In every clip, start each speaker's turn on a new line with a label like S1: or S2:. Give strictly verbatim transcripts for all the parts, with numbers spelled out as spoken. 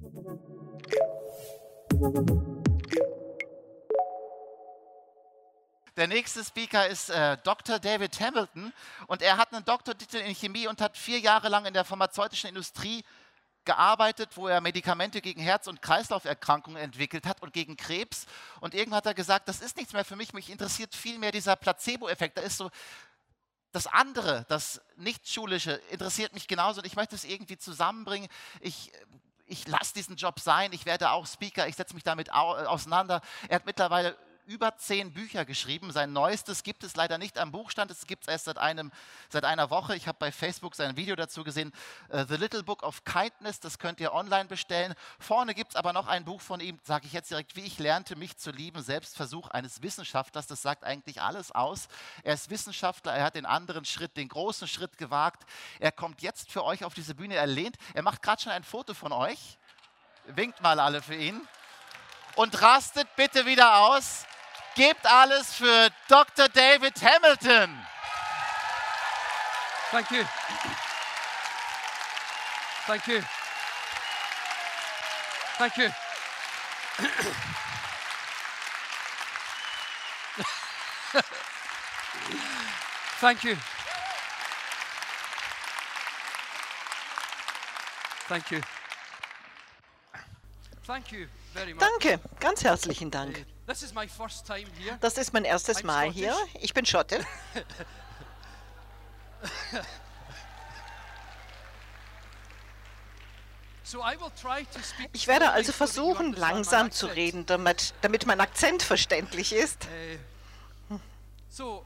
S1: Der nächste Speaker ist äh, Doktor David Hamilton und er hat einen Doktortitel in Chemie und hat vier Jahre lang in der pharmazeutischen Industrie gearbeitet, wo er Medikamente gegen Herz- und Kreislauferkrankungen entwickelt hat und gegen Krebs. Und irgendwann hat er gesagt, das ist nichts mehr für mich, mich interessiert viel mehr dieser Placebo-Effekt. Da ist so das andere, das Nicht-Schulische, interessiert mich genauso und ich möchte es irgendwie zusammenbringen. Ich, ich lasse diesen Job sein, ich werde auch Speaker, ich setze mich damit au auseinander. Er hat mittlerweile über zehn Bücher geschrieben. Sein neuestes gibt es leider nicht am Buchstand, es gibt es erst seit, einem, seit einer Woche. Ich habe bei Facebook sein Video dazu gesehen, uh, The Little Book of Kindness, das könnt ihr online bestellen. Vorne gibt es aber noch ein Buch von ihm, sage ich jetzt direkt, wie ich lernte, mich zu lieben, Selbstversuch eines Wissenschaftlers. Das sagt eigentlich alles aus. Er ist Wissenschaftler, er hat den anderen Schritt, den großen Schritt gewagt. Er kommt jetzt für euch auf diese Bühne, er lehnt, er macht gerade schon ein Foto von euch. Winkt mal alle für ihn. Und rastet bitte wieder aus. Gebt alles für Doktor David Hamilton.
S2: Thank you. Thank you. Thank you. Thank you. Thank you. Thank you very much.
S3: Danke, ganz herzlichen Dank.
S2: This is my first time here.
S3: Das ist mein erstes
S2: I'm
S3: Mal hier.
S2: Scottish.
S3: Ich bin Schotte.
S2: So I will try to speak
S3: Ich werde
S2: slowly
S3: also
S2: so that you
S3: versuchen,
S2: understand my
S3: langsam zu
S2: accent.
S3: reden, damit, damit mein Akzent verständlich ist.
S2: Uh, so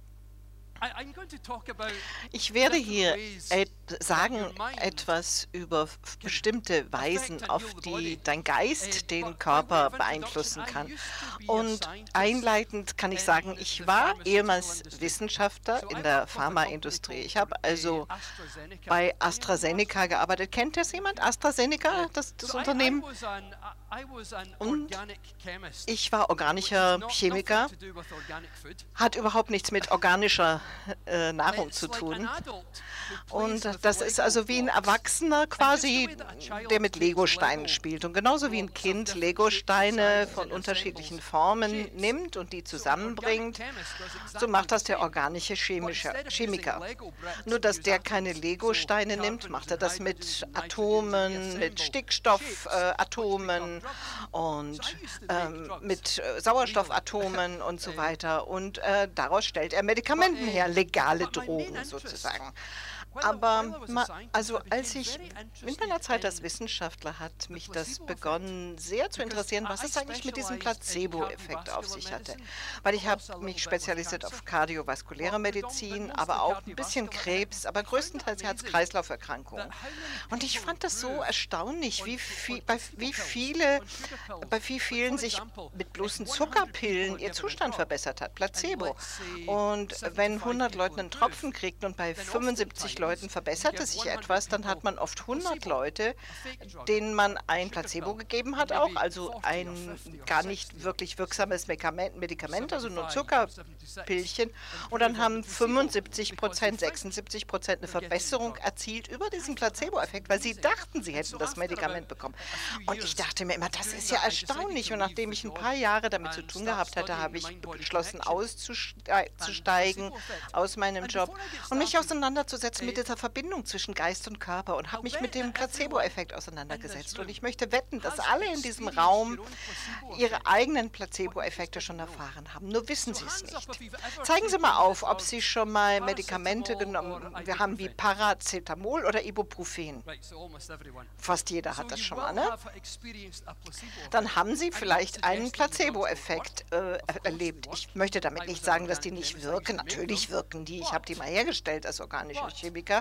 S2: I, I'm going to talk about
S3: Ich werde
S2: different
S3: hier
S2: ways
S3: et sagen
S2: your mind
S3: etwas über f- bestimmte Weisen,
S2: affect and
S3: auf
S2: heal the
S3: die
S2: body.
S3: dein
S2: Uh,
S3: Geist den
S2: but by
S3: Körper
S2: way of introduction,
S3: beeinflussen
S2: I
S3: kann.
S2: used to be a
S3: Und
S2: scientist
S3: einleitend kann ich
S2: in
S3: sagen,
S2: the
S3: ich war
S2: pharmaceutical
S3: ehemals
S2: industry.
S3: Wissenschaftler
S2: So
S3: in
S2: I
S3: der
S2: worked for a company
S3: Pharmaindustrie.
S2: called,
S3: Ich habe
S2: uh,
S3: also
S2: AstraZeneca.
S3: bei
S2: Anyone know
S3: AstraZeneca gearbeitet. Kennt das jemand? AstraZeneca, das, das
S2: So I- I
S3: Unternehmen?
S2: was an- I was an
S3: Und
S2: organic chemist,
S3: Ich war
S2: which is
S3: organischer
S2: not-
S3: Chemiker,
S2: nothing to do with organic food.
S3: hat überhaupt nichts mit organischer äh, Nahrung
S2: It's
S3: zu
S2: like
S3: tun.
S2: an adult who
S3: Und
S2: plays with
S3: das ist
S2: Lego
S3: also wie ein
S2: blocks.
S3: Erwachsener quasi, der mit Legosteinen
S2: Lego
S3: spielt. Und genauso wie ein
S2: blocks of
S3: Kind
S2: different
S3: Legosteine
S2: shapes,
S3: von
S2: sizes,
S3: unterschiedlichen
S2: assembles
S3: Formen
S2: shapes.
S3: nimmt und die
S2: So an
S3: zusammenbringt,
S2: organic chemist does exactly
S3: so macht das
S2: the
S3: der
S2: same.
S3: organische
S2: But
S3: chemische
S2: instead of
S3: Chemiker.
S2: using Lego bricks,
S3: Nur,
S2: he
S3: dass
S2: used
S3: der keine
S2: atoms.
S3: Legosteine
S2: So
S3: nimmt,
S2: carbons
S3: macht er
S2: and
S3: das
S2: hydrogens
S3: mit
S2: and nitrogens, and he
S3: Atomen, mit
S2: assembled shapes,
S3: Stickstoffatomen
S2: which we call drugs.
S3: und
S2: So I used to make
S3: ähm,
S2: drugs.
S3: mit äh, Sauerstoffatomen und so
S2: Äh,
S3: weiter. Und äh, daraus stellt er Medikamenten
S2: But, äh,
S3: her, legale
S2: but my main
S3: Drogen
S2: interest,
S3: sozusagen.
S2: while I-
S3: Aber
S2: while I was a
S3: ma,
S2: scientist,
S3: also
S2: I became
S3: als ich
S2: very
S3: in
S2: interested
S3: meiner Zeit als
S2: in
S3: Wissenschaftler hat mich das
S2: placebo
S3: begonnen sehr zu
S2: because
S3: interessieren, was
S2: I- I
S3: es eigentlich mit diesem
S2: specialized in
S3: Placebo-Effekt auf sich hatte.
S2: cardiovascular
S3: Weil ich
S2: medicine,
S3: habe
S2: also a little
S3: mich
S2: bit with
S3: spezialisiert
S2: cancer.
S3: auf kardiovaskuläre
S2: But
S3: Medizin,
S2: mostly
S3: aber auch ein bisschen
S2: cardiovascular.
S3: Krebs, aber
S2: I found
S3: größtenteils
S2: that amazing
S3: Herz-Kreislauf-Erkrankungen.
S2: that how many
S3: Und ich
S2: people
S3: fand das so
S2: improve
S3: erstaunlich, wie,
S2: on-
S3: viel,
S2: on
S3: bei
S2: placebo
S3: wie
S2: pills,
S3: viele,
S2: on sugar pills.
S3: bei wie
S2: Like,
S3: vielen
S2: for
S3: sich
S2: example,
S3: mit
S2: if
S3: bloßen
S2: hundred
S3: Zuckerpillen
S2: people
S3: ihr
S2: are given a
S3: Zustand
S2: drug,
S3: verbessert hat,
S2: and
S3: Placebo.
S2: let's say
S3: Und wenn
S2: seventy-five
S3: hundert
S2: people
S3: Leuten einen
S2: improve,
S3: Tropfen kriegt und bei
S2: then
S3: fünfundsiebzig
S2: oftentimes
S3: Leuten
S2: you
S3: verbesserte
S2: give
S3: sich
S2: hundred
S3: etwas, dann hat
S2: people
S3: man oft hundert
S2: placebo,
S3: Leute,
S2: a fake drug,
S3: denen man
S2: a
S3: ein
S2: sugar
S3: Placebo
S2: pill,
S3: gegeben
S2: and
S3: hat auch,
S2: maybe
S3: also
S2: forty or
S3: ein
S2: fifty or
S3: gar
S2: sixty
S3: nicht
S2: or
S3: wirklich wirksames Medikament, Medikament also nur
S2: seventy-five, seventy-six,
S3: Zuckerpillchen. Und
S2: improve
S3: dann
S2: on
S3: haben
S2: the placebo
S3: fünfundsiebzig
S2: because
S3: Prozent,
S2: they think
S3: sechsundsiebzig Prozent eine
S2: they're getting the
S3: Verbesserung
S2: drug.
S3: erzielt über diesen
S2: I thought that was
S3: Placebo-Effekt, weil sie
S2: amazing.
S3: dachten, sie
S2: And
S3: hätten
S2: so
S3: das
S2: after
S3: Medikament
S2: about
S3: bekommen.
S2: a few
S3: Und ich
S2: years
S3: dachte mir immer,
S2: of
S3: das
S2: doing
S3: ist ja
S2: that, I decided
S3: erstaunlich.
S2: to
S3: Und
S2: leave
S3: nachdem
S2: the
S3: ich ein
S2: job
S3: paar Jahre damit zu
S2: and
S3: tun
S2: start
S3: gehabt hatte,
S2: studying
S3: habe ich
S2: mind-body
S3: beschlossen,
S2: connection
S3: auszusteigen
S2: and placebo effect.
S3: aus meinem
S2: And
S3: Job
S2: before I get
S3: und mich
S2: started,
S3: auseinanderzusetzen mit
S2: eh,
S3: dieser Verbindung zwischen Geist und Körper und habe
S2: I'll
S3: mich
S2: bet
S3: mit dem
S2: that everyone
S3: Placebo-Effekt
S2: in this
S3: auseinandergesetzt. Und
S2: room
S3: ich möchte wetten, dass
S2: has
S3: alle in diesem
S2: experienced
S3: Raum
S2: your own placebo
S3: ihre
S2: effect.
S3: eigenen Placebo-Effekte schon erfahren haben. Nur wissen
S2: So
S3: sie es
S2: hands up if
S3: nicht.
S2: you've ever
S3: Zeigen Sie mal
S2: taken
S3: auf,
S2: the
S3: ob
S2: drug
S3: Sie schon mal Medikamente
S2: paracetamol or
S3: genommen. Wir haben wie
S2: ibuprofen.
S3: Paracetamol oder Ibuprofen.
S2: Right, so almost everyone.
S3: Fast jeder
S2: So
S3: hat das
S2: you
S3: schon
S2: will
S3: mal, ne?
S2: have experienced a placebo
S3: Dann
S2: effect.
S3: haben Sie
S2: I'm not
S3: vielleicht einen
S2: suggesting the drugs don't
S3: Placebo-Effekt
S2: work.
S3: äh,
S2: Of course
S3: erlebt.
S2: they work.
S3: Ich möchte damit
S2: I
S3: nicht
S2: was an
S3: sagen, dass die
S2: organic
S3: nicht
S2: chemist, I used
S3: wirken.
S2: to make
S3: Natürlich
S2: them.
S3: wirken die. Ich habe die
S2: But
S3: mal hergestellt als organischer
S2: But
S3: Chemiker.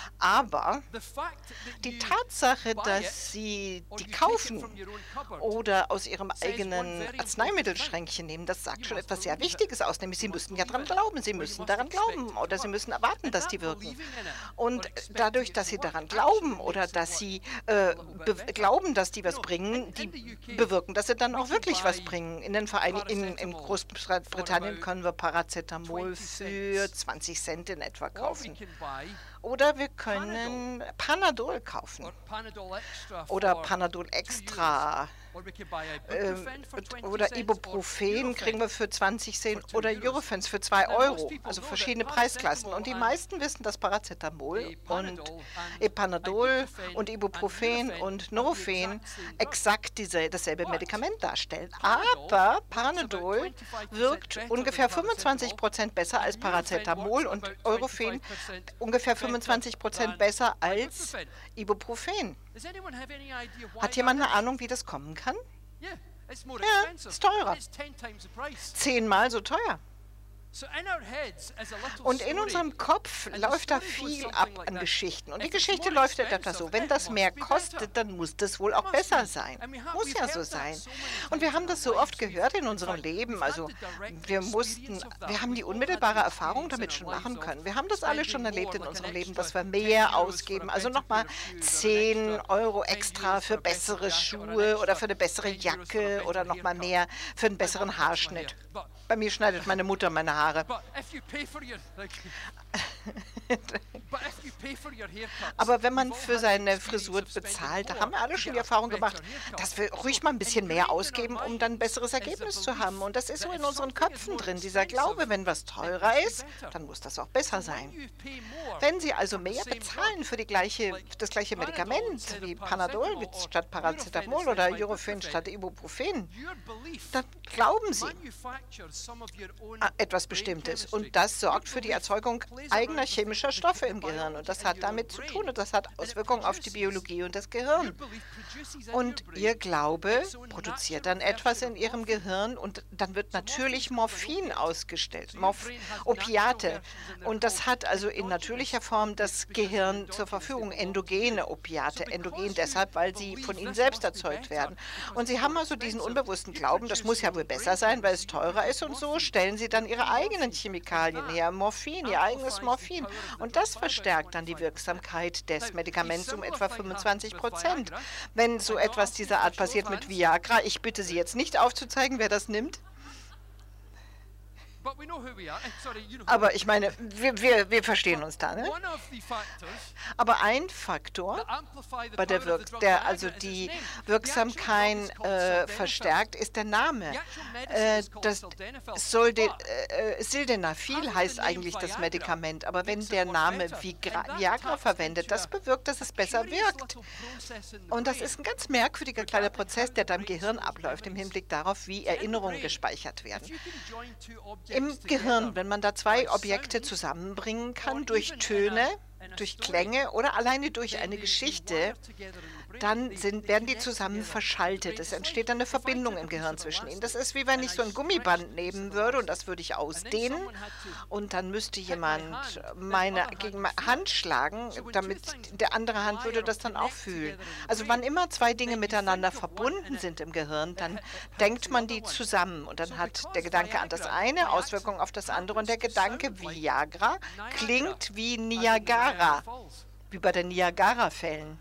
S3: Aber
S2: the fact that
S3: die
S2: you
S3: Tatsache,
S2: buy it
S3: dass Sie
S2: or
S3: die
S2: you take it
S3: kaufen
S2: from your own cupboard
S3: oder aus Ihrem
S2: says one
S3: eigenen
S2: very important
S3: Arzneimittelschränkchen nehmen, das sagt
S2: You
S3: schon
S2: must
S3: etwas sehr
S2: believe it.
S3: Wichtiges aus. Nämlich Sie
S2: You must
S3: müssen ja
S2: believe
S3: daran
S2: it.
S3: glauben. Sie
S2: Or you
S3: müssen
S2: must
S3: daran
S2: expect
S3: glauben
S2: it to
S3: oder Sie
S2: work.
S3: müssen erwarten,
S2: And
S3: dass
S2: that
S3: die wirken.
S2: believing in it
S3: Und
S2: or expecting
S3: dadurch,
S2: it
S3: dass
S2: to
S3: Sie
S2: work
S3: daran
S2: actually
S3: glauben oder
S2: makes it
S3: dass
S2: work
S3: Sie
S2: a
S3: äh,
S2: little bit
S3: be
S2: better.
S3: glauben, dass die
S2: You
S3: was
S2: know,
S3: bringen,
S2: in- in
S3: die
S2: the U K,
S3: bewirken, dass sie dann
S2: we
S3: auch
S2: can
S3: wirklich was
S2: buy
S3: bringen. In, den Verein in, in
S2: Paracetamol
S3: Großbritannien
S2: for
S3: können wir Paracetamol
S2: twenty
S3: für
S2: cents.
S3: zwanzig Cent in etwa
S2: Or we
S3: kaufen.
S2: can buy
S3: Oder wir können Panadol kaufen. Oder Panadol Extra. Ähm, oder Ibuprofen kriegen wir für zwanzig Cent oder Eurofens für zwei Euro. Also verschiedene Preisklassen. Und die meisten wissen, dass Paracetamol und Epanadol und Ibuprofen und Nurofen exakt diese, dasselbe Medikament darstellen. Aber Panadol wirkt ungefähr fünfundzwanzig Prozent besser als Paracetamol und Eurofen ungefähr fünfundzwanzig Prozent besser als Ibuprofen. Hat jemand eine Ahnung, wie das kommen kann? Ja, ist teurer. Zehnmal so teuer. Und in unserem Kopf läuft da viel ab an Geschichten. Und die Geschichte läuft etwa so, wenn das mehr kostet, dann muss das wohl auch besser sein. Muss ja so sein. Und wir haben das so oft gehört in unserem Leben. Also wir mussten, wir haben die unmittelbare Erfahrung damit schon machen können. Wir haben das alle schon erlebt in unserem Leben, dass wir mehr ausgeben. Also nochmal zehn Euro extra für bessere Schuhe oder für eine bessere Jacke oder nochmal mehr für einen besseren Haarschnitt. Bei mir schneidet meine Mutter meine Haare. Aber wenn man für seine Frisur bezahlt, da haben wir alle schon die Erfahrung gemacht, dass wir ruhig mal ein bisschen mehr ausgeben, um dann ein besseres Ergebnis zu haben. Und das ist so in unseren Köpfen drin, dieser Glaube, wenn was teurer ist, dann muss das auch besser sein. Wenn Sie also mehr bezahlen für die gleiche, das gleiche Medikament wie Panadol statt Paracetamol oder Eurofin statt Ibuprofen, dann glauben Sie etwas Bestimmtes. Und das sorgt für die Erzeugung eigener chemischer Stoffe im Gehirn. Und das hat damit zu tun und das hat Auswirkungen auf die Biologie und das Gehirn. Und Ihr Glaube produziert dann etwas in Ihrem Gehirn und dann wird natürlich Morphin ausgestellt, Morph Opiate. Und das hat also in natürlicher Form das Gehirn zur Verfügung, endogene Opiate. Endogen deshalb, weil sie von Ihnen selbst erzeugt werden. Und Sie haben also diesen unbewussten Glauben, das muss ja wohl besser sein, weil es teurer ist und so stellen Sie dann Ihre eigenen Chemikalien her, Morphin, Ihr eigenes Morphin. Und das verstärkt dann die Wirksamkeit des Medikaments um etwa fünfundzwanzig Prozent. Wenn so etwas dieser Art passiert mit Viagra, ich bitte Sie jetzt nicht aufzuzeigen, wer das nimmt. Aber ich meine, wir, wir, wir verstehen uns da, ne? Aber ein Faktor, bei der, Wirk der also die Wirksamkeit äh, verstärkt, ist der Name. Äh, das Solde äh, Sildenafil heißt eigentlich das Medikament, aber wenn der Name Vigra Viagra verwendet, das bewirkt, dass es besser wirkt. Und das ist ein ganz merkwürdiger kleiner Prozess, der dann im Gehirn abläuft, im Hinblick darauf, wie Erinnerungen gespeichert werden. Im Gehirn, wenn man da zwei Objekte zusammenbringen kann, durch Töne, durch Klänge oder alleine durch eine Geschichte, dann sind, werden die zusammen verschaltet. Es entsteht eine Verbindung im Gehirn zwischen ihnen. Das ist wie wenn ich so ein Gummiband nehmen würde und das würde ich ausdehnen und dann müsste jemand meine gegen meine Hand schlagen, damit der andere Hand würde das dann auch fühlen. Also wann immer zwei Dinge miteinander verbunden sind im Gehirn, dann denkt man die zusammen und dann hat der Gedanke an das eine Auswirkungen auf das andere und der Gedanke Viagra klingt wie Niagara, wie bei den Niagara-Fällen.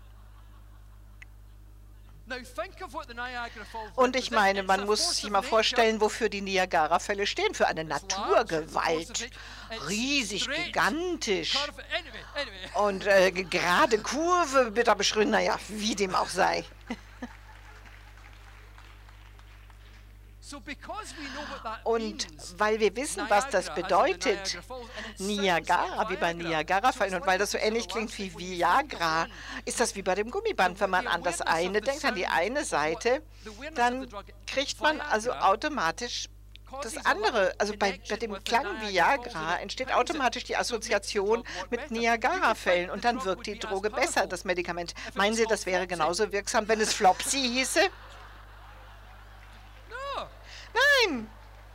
S3: Und ich meine, man muss sich mal vorstellen, wofür die Niagara-Fälle stehen. Für eine Naturgewalt. Riesig, gigantisch. Und äh, gerade Kurve wird da beschrieben, naja, wie dem auch sei. Und weil wir wissen, was das bedeutet, Niagara, wie bei Niagara-Fallen, und weil das so ähnlich klingt wie Viagra, ist das wie bei dem Gummiband. Wenn man an das eine denkt, an die eine Seite, dann kriegt man also automatisch das andere. Also bei, bei dem Klang Viagra entsteht automatisch die Assoziation mit Niagara-Fällen und dann wirkt die Droge besser, das Medikament. Meinen Sie, das wäre genauso wirksam, wenn es Flopsy hieße? Nein!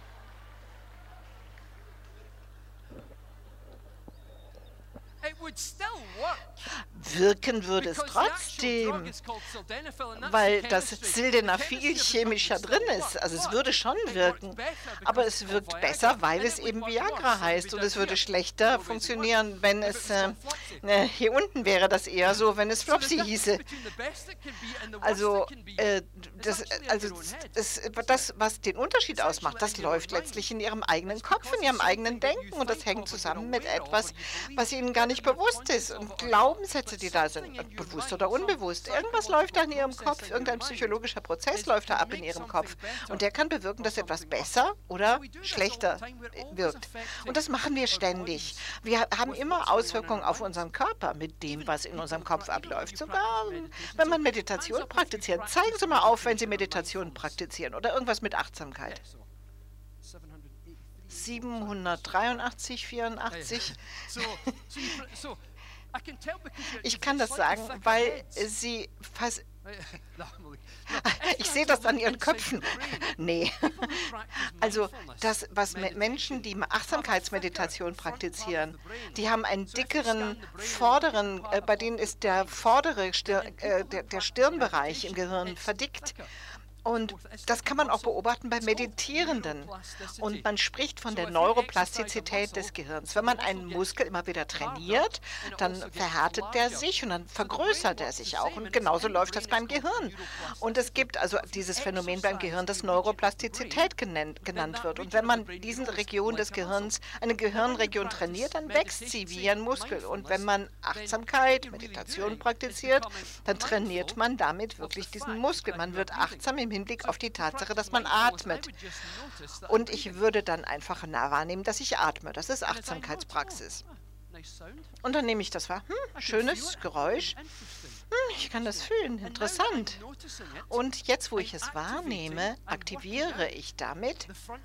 S3: Wirken würde es trotzdem, weil das Sildenafil chemisch ja drin ist. Also es würde schon wirken, aber es wirkt besser, weil es eben Viagra heißt. Und es würde schlechter funktionieren, wenn es äh, hier unten wäre das eher so, wenn es Flopsy hieße. Also, äh, das, also das, das, was den Unterschied ausmacht, das läuft letztlich in Ihrem eigenen Kopf, in Ihrem eigenen Denken. Und das hängt zusammen mit etwas, was Ihnen gar nicht bewusst bewusst ist und Glaubenssätze, die da sind, bewusst oder unbewusst. Irgendwas läuft da in ihrem Kopf, irgendein psychologischer Prozess läuft da ab in ihrem Kopf und der kann bewirken, dass etwas besser oder schlechter wirkt. Und das machen wir ständig. Wir haben immer Auswirkungen auf unseren Körper mit dem, was in unserem Kopf abläuft. Sogar wenn man Meditation praktiziert. Zeigen Sie mal auf, wenn Sie Meditation praktizieren oder irgendwas mit Achtsamkeit. siebenhundertdreiundachtzig, vierundachtzig. Ich kann das sagen, weil Sie fast... Ich sehe das an Ihren Köpfen. Nee. Also das, was Menschen, die Achtsamkeitsmeditation praktizieren, die haben einen dickeren, vorderen, äh, bei denen ist der vordere Stir äh, der, der Stirnbereich im Gehirn verdickt. Und das kann man auch beobachten bei Meditierenden. Und man spricht von der Neuroplastizität des Gehirns. Wenn man einen Muskel immer wieder trainiert, dann verhärtet der sich und dann vergrößert er sich auch. Und genauso läuft das beim Gehirn. Und es gibt also dieses Phänomen beim Gehirn, das Neuroplastizität genannt, genannt wird. Und wenn man diese Region des Gehirns, eine Gehirnregion trainiert, dann wächst sie wie ein Muskel. Und wenn man Achtsamkeit, Meditation praktiziert, dann trainiert man damit wirklich diesen Muskel. Man wird achtsam im Hinblick auf die Tatsache, dass man atmet. Und ich würde dann einfach nah wahrnehmen, dass ich atme. Das ist Achtsamkeitspraxis. Und dann nehme ich das wahr. Hm, schönes Geräusch. Hm, ich kann das fühlen. Interessant. Und jetzt, wo ich es wahrnehme, aktiviere ich damit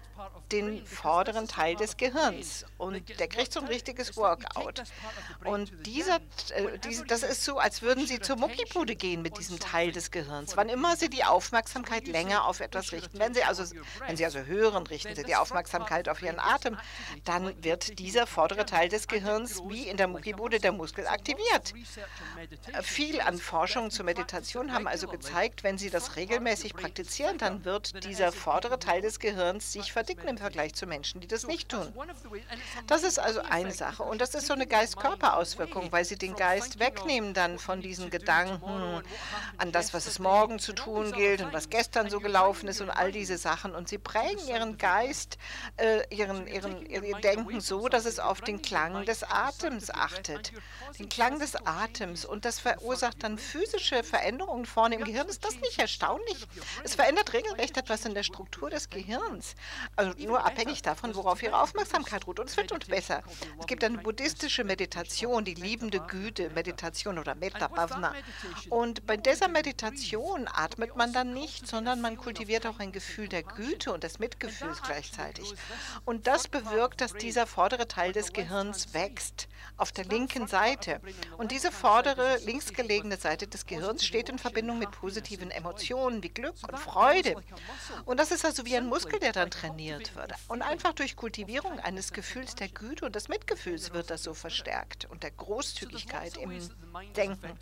S3: den vorderen Teil des Gehirns. Und der kriegt so ein richtiges Workout. Und dieser, äh, diese, das ist so, als würden Sie zur Muckibude gehen mit diesem Teil des Gehirns. Wann immer Sie die Aufmerksamkeit länger auf etwas richten, wenn Sie also, wenn Sie also hören, richten Sie die Aufmerksamkeit auf Ihren Atem, dann wird dieser vordere Teil des Gehirns wie in der Muckibude der Muskel aktiviert. Viel an Forschungen zur Meditation haben also gezeigt, wenn Sie das regelmäßig praktizieren, dann wird dieser vordere Teil des Gehirns sich verdicken im Vergleich zu Menschen, die das nicht tun. Das ist also eine Sache und das ist so eine Geist-Körper-Auswirkung, weil Sie den Geist wegnehmen dann von diesen Gedanken an das, was es morgen zu tun gilt und was gestern so gelaufen ist und all diese Sachen und Sie prägen Ihren Geist, äh, ihren, ihren, Ihr Denken so, dass es auf den Klang des Atems achtet. Den Klang des Atems und das verursacht dann physische Veränderungen vorne im Gehirn. Ist das nicht erstaunlich? Es verändert regelrecht etwas in der Struktur des Gehirns. Also nur abhängig davon, worauf Ihre Aufmerksamkeit ruht. Und es wird uns besser. Es gibt eine buddhistische Meditation, die liebende Güte, Meditation oder Metta Bhavana. Und bei dieser Meditation atmet man dann nicht, sondern man kultiviert auch ein Gefühl der Güte und des Mitgefühls gleichzeitig. Und das bewirkt, dass dieser vordere Teil des Gehirns wächst auf der linken Seite. Und diese vordere, links gelegene Seite des Gehirns steht in Verbindung mit positiven Emotionen wie Glück und Freude. Und das ist also wie ein Muskel, der dann trainiert wird. Und einfach durch Kultivierung eines Gefühls der Güte und des Mitgefühls wird das so verstärkt und der Großzügigkeit im Denken.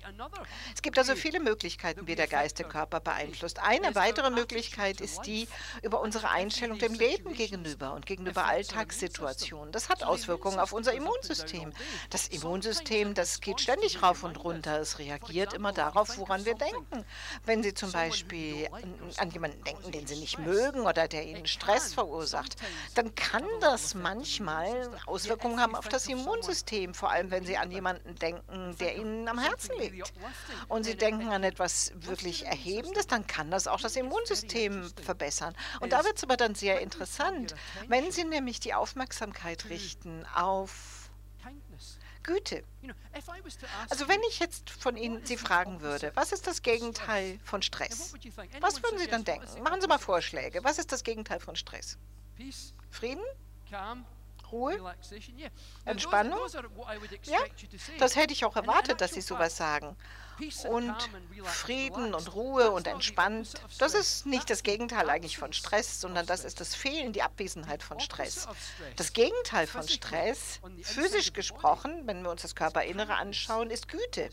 S3: Es gibt also viele Möglichkeiten, wie der Geist den Körper beeinflusst. Eine weitere Möglichkeit ist die über unsere Einstellung dem Leben gegenüber und gegenüber Alltagssituationen. Das hat Auswirkungen auf unser Immunsystem. Das Immunsystem, das geht ständig rauf und runter. Es reagiert immer darauf, woran wir denken. Wenn Sie zum Beispiel an jemanden denken, den Sie nicht mögen oder der Ihnen Stress verursacht, dann kann das manchmal Auswirkungen haben auf das Immunsystem, vor allem wenn Sie an jemanden denken, der Ihnen am Herzen liegt. Und Sie denken an etwas wirklich Erhebendes, dann kann das auch das Immunsystem verbessern. Und da wird es aber dann sehr interessant, wenn Sie nämlich die Aufmerksamkeit richten auf Güte. Also wenn ich jetzt von Ihnen Sie fragen würde, was ist das Gegenteil von Stress? Was würden Sie dann denken? Machen Sie mal Vorschläge. Was ist das Gegenteil von Stress? Frieden? Ruhe? Entspannung? Ja, das hätte ich auch erwartet, dass Sie sowas sagen. Und Frieden und Ruhe und entspannt, das ist nicht das Gegenteil eigentlich von Stress, sondern das ist das Fehlen, die Abwesenheit von Stress. Das Gegenteil von Stress, physisch gesprochen, wenn wir uns das Körperinnere anschauen, ist Güte.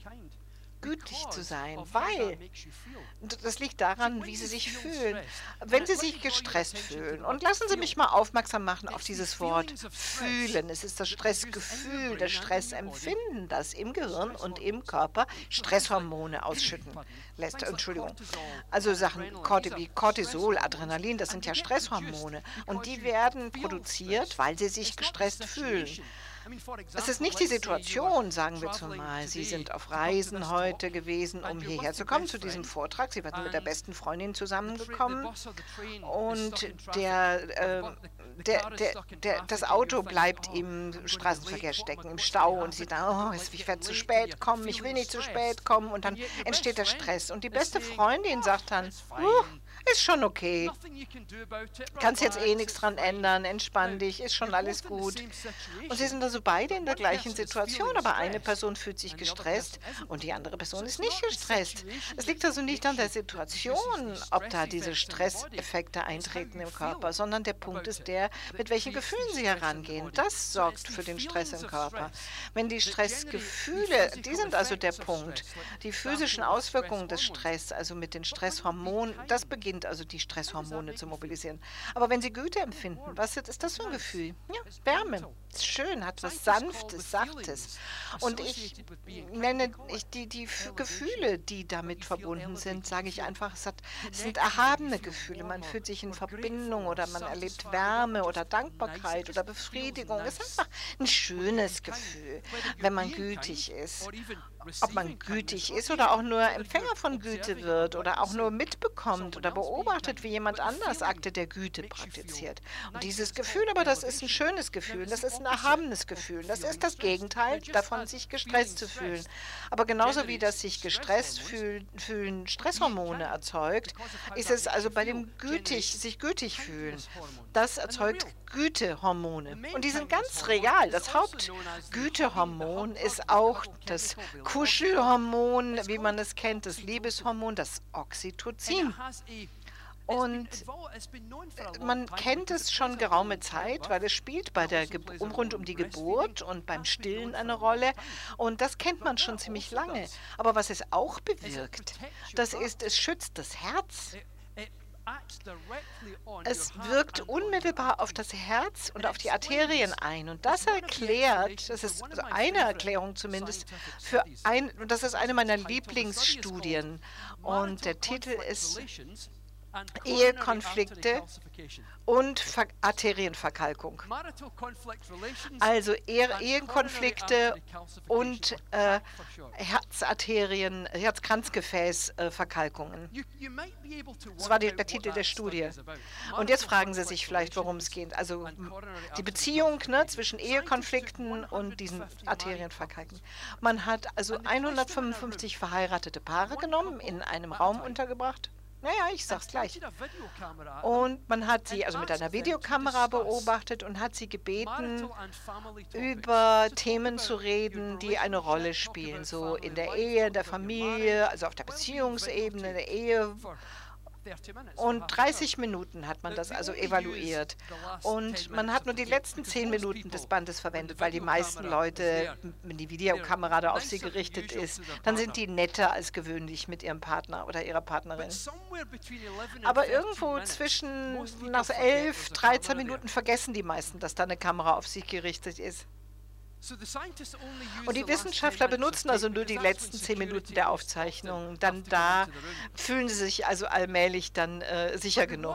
S3: Gütig zu sein, weil das liegt daran, wie Sie sich fühlen. Wenn Sie sich gestresst fühlen, und lassen Sie mich mal aufmerksam machen auf dieses Wort fühlen. Es ist das Stressgefühl, das Stressempfinden, das im Gehirn und im Körper Stresshormone ausschütten lässt. Entschuldigung. Also Sachen wie Cortisol, Adrenalin, das sind ja Stresshormone. Und die werden produziert, weil Sie sich gestresst fühlen. Es ist nicht die Situation, sagen wir zumal, Sie sind auf Reisen heute gewesen, um hierher zu kommen zu diesem Vortrag. Sie waren mit der besten Freundin zusammengekommen und der, äh, der, der, der, das Auto bleibt im Straßenverkehr stecken, im Stau und Sie sagen, oh, ich werde zu spät kommen, ich will nicht zu spät kommen und dann entsteht der Stress. Und die beste Freundin sagt dann, uh, ist schon okay, kannst jetzt eh nichts dran ändern, entspann dich, ist schon alles gut. Und sie sind also beide in der gleichen Situation, aber eine Person fühlt sich gestresst und die andere Person ist nicht gestresst. Es liegt also nicht an der Situation, ob da diese Stresseffekte eintreten im Körper, sondern der Punkt ist der, mit welchen Gefühlen sie herangehen. Das sorgt für den Stress im Körper. Wenn die Stressgefühle, die sind also der Punkt, die physischen Auswirkungen des Stress, also mit den Stresshormonen, das beginnt also die Stresshormone zu mobilisieren. Aber wenn Sie Güte empfinden, was ist das für ein Gefühl? Ja, Wärme. Ist schön, hat was Sanftes, Sachtes. Und ich nenne ich die, die Gefühle, die damit verbunden sind, sage ich einfach, es, hat, es sind erhabene Gefühle. Man fühlt sich in Verbindung oder man erlebt Wärme oder Dankbarkeit oder Befriedigung. Es ist einfach ein schönes Gefühl, wenn man gütig ist. Ob man gütig ist oder auch nur Empfänger von Güte wird oder auch nur mitbekommt oder beobachtet, wie jemand anders Akte der Güte praktiziert. Und dieses Gefühl, aber das ist ein schönes Gefühl, das ist ein erhabenes Gefühl, das ist das Gegenteil davon, sich gestresst zu fühlen. Aber genauso wie das sich gestresst fühlen, fühlen Stresshormone erzeugt, ist es also bei dem gütig, sich gütig fühlen. Das erzeugt Gütehormone. Und die sind ganz real. Das Hauptgütehormon ist auch das Kuschelhormon, wie man es kennt, das Liebeshormon, das Oxytocin. Und man kennt es schon geraume Zeit, weil es spielt bei der Ge- um, rund um die Geburt und beim Stillen eine Rolle. Und das kennt man schon ziemlich lange. Aber was es auch bewirkt, das ist, es schützt das Herz. Es wirkt unmittelbar auf das Herz und auf die Arterien ein. Und das erklärt, das ist also eine Erklärung zumindest, für ein, und das ist eine meiner Lieblingsstudien. Und der Titel ist Ehekonflikte und Ver Arterienverkalkung. Also Ehe Ehekonflikte und äh, Herzarterien, Herzkranzgefäßverkalkungen. Das war die, der Titel der Studie. Und jetzt fragen Sie sich vielleicht, worum es geht. Also die Beziehung ne, zwischen Ehekonflikten und diesen Arterienverkalkungen. Man hat also hundertfünfundfünfzig verheiratete Paare genommen, in einem Raum untergebracht. Naja, ich sag's gleich. Und man hat sie also mit einer Videokamera beobachtet und hat sie gebeten, über Themen zu reden, die eine Rolle spielen, so in der Ehe, in der Familie, also auf der Beziehungsebene, der Ehe. Und dreißig Minuten hat man das also evaluiert. Und man hat nur die letzten zehn Minuten des Bandes verwendet, weil die meisten Leute, wenn die Videokamera da auf sie gerichtet ist, dann sind die netter als gewöhnlich mit ihrem Partner oder ihrer Partnerin. Aber irgendwo zwischen nach elf, dreizehn Minuten vergessen die meisten, dass da eine Kamera auf sie gerichtet ist. Und die Wissenschaftler benutzen also nur die letzten zehn Minuten der Aufzeichnung. Dann da fühlen sie sich also allmählich dann äh, sicher genug.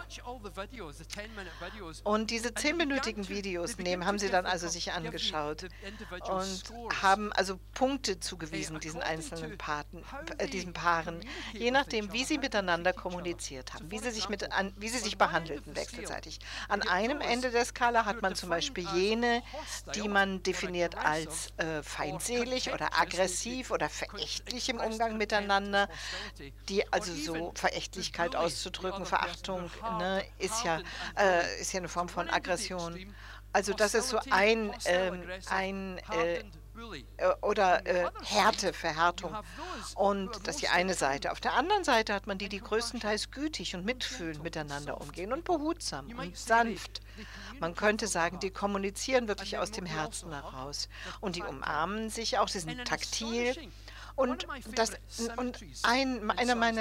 S3: Und diese zehnminütigen Videos nehmen, haben sie dann also sich angeschaut und haben also Punkte zugewiesen diesen einzelnen Paten, äh, diesen Paaren, je nachdem, wie sie miteinander kommuniziert haben, wie sie sich, mit, an, wie sie sich behandelten wechselseitig. An einem Ende der Skala hat man zum Beispiel jene, die man definiert als äh, feindselig oder aggressiv oder verächtlich im Umgang miteinander, die also so Verächtlichkeit auszudrücken, Verachtung, ne, ist ja, äh, ist ja eine Form von Aggression. Also das ist so ein, ähm, ein äh, oder äh, Härte, Verhärtung. Und das ist die eine Seite. Auf der anderen Seite hat man die, die größtenteils gütig und mitfühlend miteinander umgehen und behutsam und sanft. Man könnte sagen, die kommunizieren wirklich aus dem Herzen heraus. Und die umarmen sich auch, sie sind taktil. Und, das, und ein, einer meiner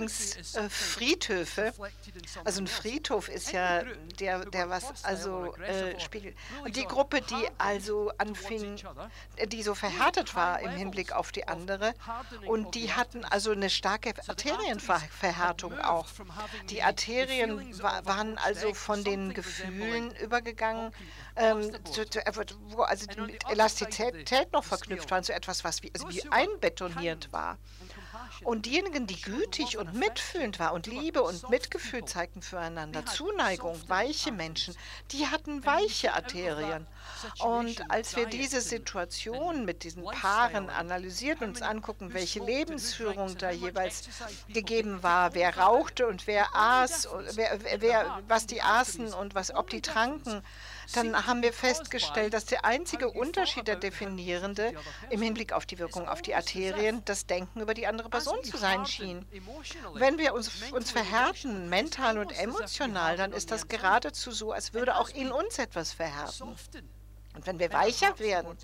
S3: Lieblingsfriedhöfe, äh, also ein Friedhof ist ja der, der was also äh, spiegelt. Und die Gruppe, die also anfing, die so verhärtet war im Hinblick auf die andere, und die hatten also eine starke Arterienverhärtung auch. Die Arterien wa waren also von den Gefühlen übergegangen, ähm, zu, zu, wo also die Elastizität noch verknüpft waren zu etwas, was wie, also wie einbetoniert war. Und diejenigen, die gütig und mitfühlend waren und Liebe und Mitgefühl zeigten füreinander, Zuneigung, weiche Menschen, die hatten weiche Arterien. Und als wir diese Situation mit diesen Paaren analysiert und uns angucken, welche Lebensführung da jeweils gegeben war, wer rauchte und wer aß, wer, wer, was die aßen und was, ob die tranken, dann haben wir festgestellt, dass der einzige Unterschied, der definierende im Hinblick auf die Wirkung auf die Arterien, das Denken über die andere Person zu sein schien. Wenn wir uns, uns verhärten, mental und emotional, dann ist das geradezu so, als würde auch in uns etwas verhärten. Und wenn wir weicher werden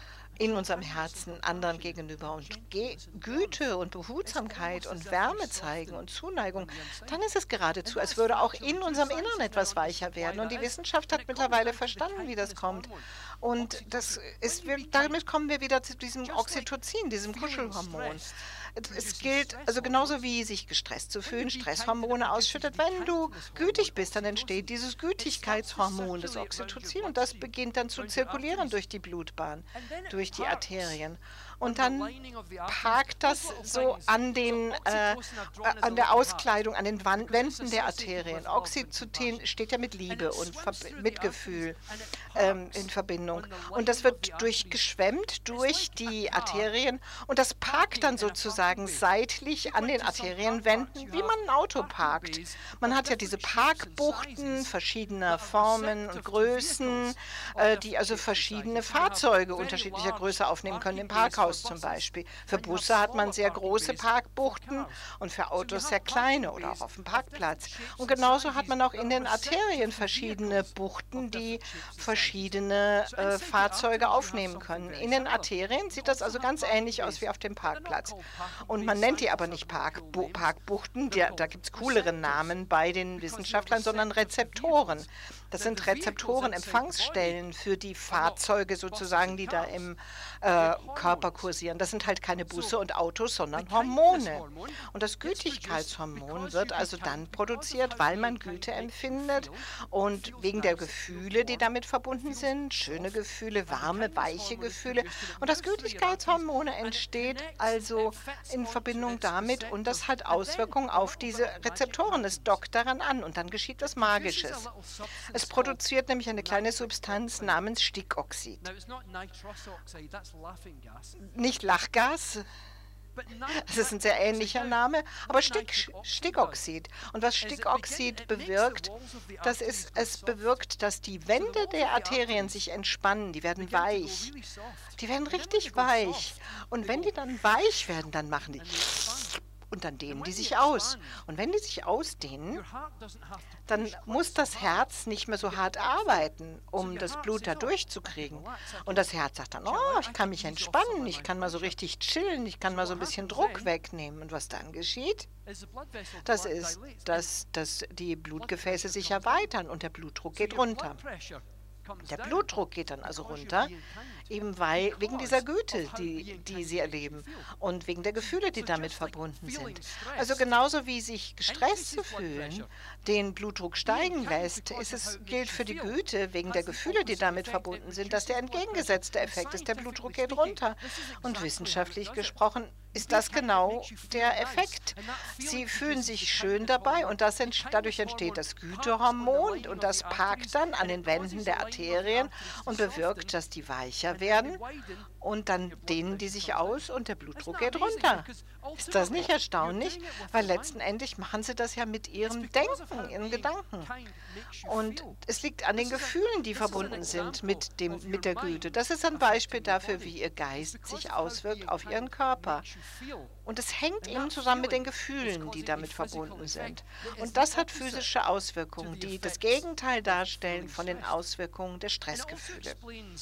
S3: in unserem Herzen anderen gegenüber und Ge Güte und Behutsamkeit und Wärme zeigen und Zuneigung, dann ist es geradezu, als würde auch in unserem Innern etwas weicher werden. Und die Wissenschaft hat mittlerweile verstanden, wie das kommt. Und das ist, damit kommen wir wieder zu diesem Oxytocin, diesem Kuschelhormon. Es gilt, also genauso wie sich gestresst zu fühlen, Stresshormone ausschüttet, wenn du gütig bist, dann entsteht dieses Gütigkeitshormon, das Oxytocin, und das beginnt dann zu zirkulieren durch die Blutbahn, durch die Arterien. Und dann parkt das so an, den, äh, an der Auskleidung, an den Wänden der Arterien. Oxytocin steht ja mit Liebe und Mitgefühl ähm, in Verbindung. Und das wird durchgeschwemmt durch die Arterien und das parkt dann sozusagen seitlich an den Arterienwänden, wie man ein Auto parkt. Man hat ja diese Parkbuchten verschiedener Formen und Größen, äh, die also verschiedene Fahrzeuge unterschiedlicher Größe aufnehmen können im Parkhaus zum Beispiel. Für Busse hat man sehr große Parkbuchten und für Autos sehr kleine oder auch auf dem Parkplatz. Und genauso hat man auch in den Arterien verschiedene Buchten, die verschiedene äh, Fahrzeuge aufnehmen können. In den Arterien sieht das also ganz ähnlich aus wie auf dem Parkplatz. Und man nennt die aber nicht Parkbu Parkbuchten, die, da gibt es coolere Namen bei den Wissenschaftlern, sondern Rezeptoren. Das sind Rezeptoren, Empfangsstellen für die Fahrzeuge sozusagen, die da im äh, Körper kursieren. Das sind halt keine Busse und Autos, sondern Hormone. Und das Gütigkeitshormon wird also dann produziert, weil man Güte empfindet und wegen der Gefühle, die damit verbunden sind, schöne Gefühle, warme, weiche Gefühle. Und das Gütigkeitshormon entsteht also in Verbindung damit und das hat Auswirkungen auf diese Rezeptoren. Es dockt daran an und dann geschieht was Magisches. Es produziert nämlich eine kleine Substanz namens Stickoxid. Nicht Lachgas, das ist ein sehr ähnlicher Name, aber Stick, Stickoxid. Und was Stickoxid bewirkt, das ist, es bewirkt, dass die Wände der Arterien sich entspannen, die werden weich. Die werden richtig weich. Und wenn die dann weich werden, dann machen die und dann dehnen die sich aus. Und wenn die sich ausdehnen, dann muss das Herz nicht mehr so hart arbeiten, um das Blut da durchzukriegen. Und das Herz sagt dann, oh, ich kann mich entspannen, ich kann mal so richtig chillen, ich kann mal so ein bisschen Druck wegnehmen. Und was dann geschieht? Das ist, dass, dass die Blutgefäße sich erweitern und der Blutdruck geht runter. Der Blutdruck geht dann also runter, eben weil, wegen dieser Güte, die, die sie erleben und wegen der Gefühle, die damit verbunden sind. Also genauso wie sich gestresst zu fühlen den Blutdruck steigen lässt, ist es, gilt für die Güte, wegen der Gefühle, die damit verbunden sind, dass der entgegengesetzte Effekt ist, der Blutdruck geht runter. Und wissenschaftlich gesprochen ist das genau der Effekt. Sie fühlen sich schön dabei und das ent dadurch entsteht das Gütehormon und das parkt dann an den Wänden der Arterien und bewirkt, dass die weicher werden und dann dehnen die sich aus und der Blutdruck geht runter. Ist das nicht erstaunlich? Weil letzten Endes machen sie das ja mit ihrem Denken, ihren Gedanken. Und es liegt an den Gefühlen, die verbunden sind mit, dem, mit der Güte. Das ist ein Beispiel dafür, wie ihr Geist sich auswirkt auf ihren Körper. Und es hängt eben zusammen mit den Gefühlen, die damit verbunden sind. Und das hat physische Auswirkungen, die das Gegenteil darstellen von den Auswirkungen der Stressgefühle.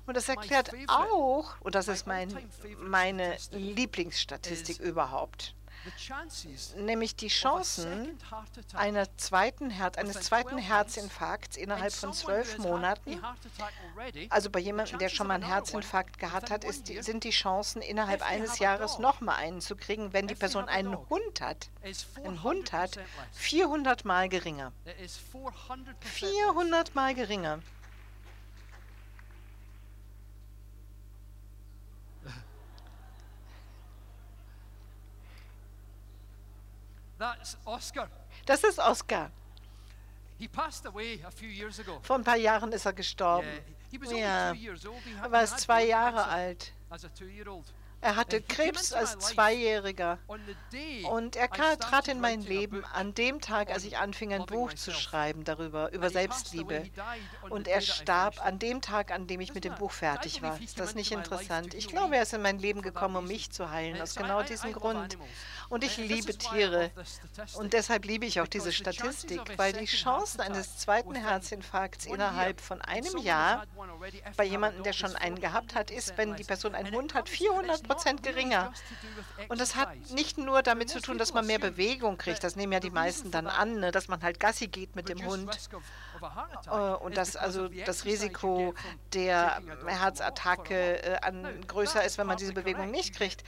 S3: Und das erklärt auch, und das ist mein, meine Lieblingsstatistik überhaupt, nämlich die Chancen einer zweiten Herz, eines zweiten Herzinfarkts innerhalb von zwölf Monaten, also bei jemandem, der schon mal einen Herzinfarkt gehabt hat, ist, sind die Chancen innerhalb eines Jahres nochmal einen zu kriegen, wenn die Person einen Hund hat. Ein Hund hat vierhundert Mal geringer. vierhundert Mal geringer. Das ist Oscar. Vor ein paar Jahren ist er gestorben. Ja, er war erst zwei Jahre alt. Er hatte Krebs als Zweijähriger und er trat in mein Leben an dem Tag, als ich anfing, ein Buch zu schreiben darüber, über Selbstliebe. Und er starb an dem Tag, an dem ich mit dem Buch fertig war. Ist das nicht interessant? Ich glaube, er ist in mein Leben gekommen, um mich zu heilen, aus genau diesem Grund. Und ich liebe Tiere. Und deshalb liebe ich auch diese Statistik, weil die Chancen eines zweiten Herzinfarkts innerhalb von einem Jahr bei jemandem, der schon einen gehabt hat, ist, wenn die Person einen Hund hat, vierhundert Prozent geringer. Und das hat nicht nur damit zu tun, dass man mehr Bewegung kriegt, das nehmen ja die meisten dann an, ne, dass man halt Gassi geht mit dem Hund. Und dass also das Risiko der Herzattacke äh, an, größer ist, wenn man diese Bewegung nicht kriegt.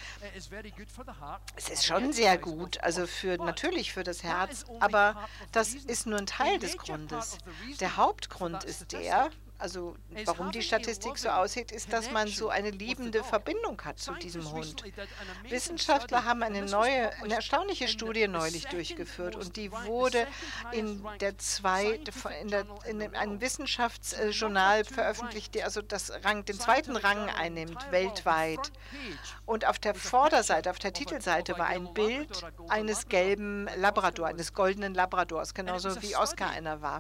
S3: Es ist schon sehr gut, also für, natürlich für das Herz, aber das ist nur ein Teil des Grundes. Der Hauptgrund ist der, also warum die Statistik so aussieht, ist, dass man so eine liebende Verbindung hat zu diesem Hund. Wissenschaftler haben eine neue, eine erstaunliche Studie neulich durchgeführt und die wurde in der zwei, in, der, in einem Wissenschaftsjournal veröffentlicht, der also das Rang, den zweiten Rang einnimmt weltweit. Und auf der Vorderseite, auf der Titelseite war ein Bild eines gelben Labrador, eines goldenen Labradors, genauso wie Oscar einer war.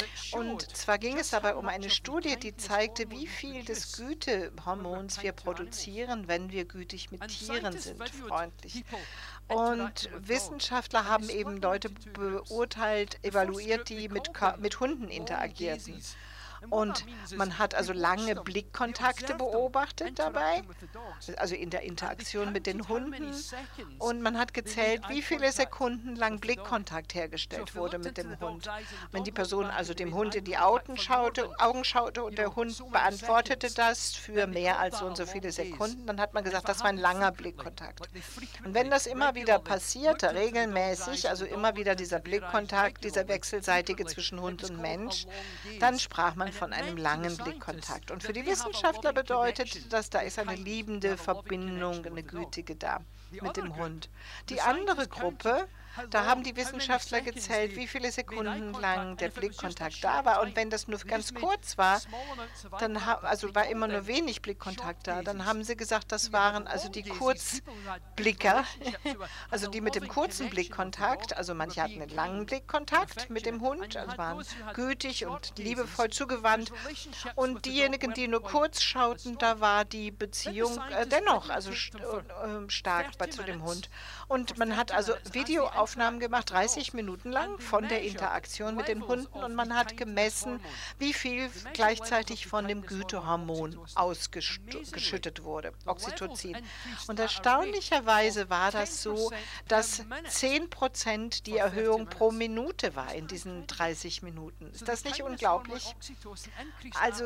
S3: Und zwar ging es dabei um eine Studie, die zeigte, wie viel des Gütehormons wir produzieren, wenn wir gütig mit Tieren sind, freundlich. Und Wissenschaftler haben eben Leute beurteilt, evaluiert, die mit, mit Hunden interagierten. Und man hat also lange Blickkontakte beobachtet dabei, also in der Interaktion mit den Hunden. Und man hat gezählt, wie viele Sekunden lang Blickkontakt hergestellt wurde mit dem Hund. Wenn die Person also dem Hund in die Augen schaute, Augen schaute und der Hund beantwortete das für mehr als so und so viele Sekunden, dann hat man gesagt, das war ein langer Blickkontakt. Und wenn das immer wieder passierte, regelmäßig, also immer wieder dieser Blickkontakt, dieser wechselseitige zwischen Hund und Mensch, dann sprach man von einem langen Blickkontakt. Und für die Wissenschaftler bedeutet das, da ist eine liebende Verbindung, eine gütige da mit dem Hund. Die andere Gruppe, da haben die Wissenschaftler gezählt, wie viele Sekunden lang der Blickkontakt da war. Und wenn das nur ganz kurz war, dann also war immer nur wenig Blickkontakt da, dann haben sie gesagt, das waren also die Kurzblicker, also die mit dem kurzen Blickkontakt, also manche hatten einen langen Blickkontakt mit dem Hund, also waren gütig und liebevoll zugewandt. Und diejenigen, die nur kurz schauten, da war die Beziehung äh, dennoch also st äh, stark bei, zu dem Hund. Und man hat also Videoaufnahmen gemacht, dreißig Minuten lang, von der Interaktion mit den Hunden und man hat gemessen, wie viel gleichzeitig von dem Gütehormon ausgeschüttet wurde, Oxytocin. Und erstaunlicherweise war das so, dass zehn Prozent die Erhöhung pro Minute war in diesen dreißig Minuten. Ist das nicht unglaublich? Also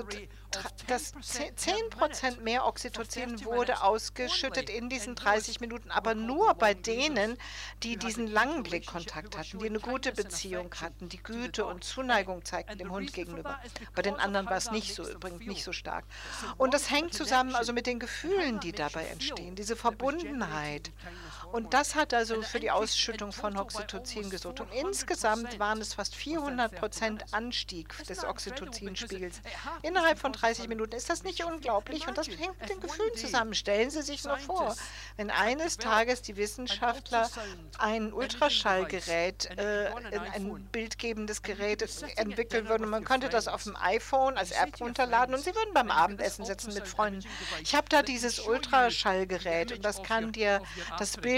S3: das zehn Prozent mehr Oxytocin wurde ausgeschüttet in diesen dreißig Minuten, aber nur bei denen, die diesen langen Blickkontakt hatten, die eine gute Beziehung hatten, die Güte und Zuneigung zeigten dem Hund gegenüber. Bei den anderen war es nicht so, übrigens nicht so stark. Und das hängt zusammen also mit den Gefühlen, die dabei entstehen, diese Verbundenheit. Und das hat also für die Ausschüttung von Oxytocin gesorgt. Und insgesamt waren es fast vierhundert Prozent Anstieg des Oxytocinspiegels innerhalb von dreißig Minuten. Ist das nicht unglaublich? Und das hängt mit den Gefühlen zusammen. Stellen Sie sich nur vor, wenn eines Tages die Wissenschaftler ein Ultraschallgerät, äh, ein bildgebendes Gerät entwickeln würden und man könnte das auf dem iPhone als App runterladen und Sie würden beim Abendessen sitzen mit Freunden. Ich habe da dieses Ultraschallgerät und das kann dir das Bild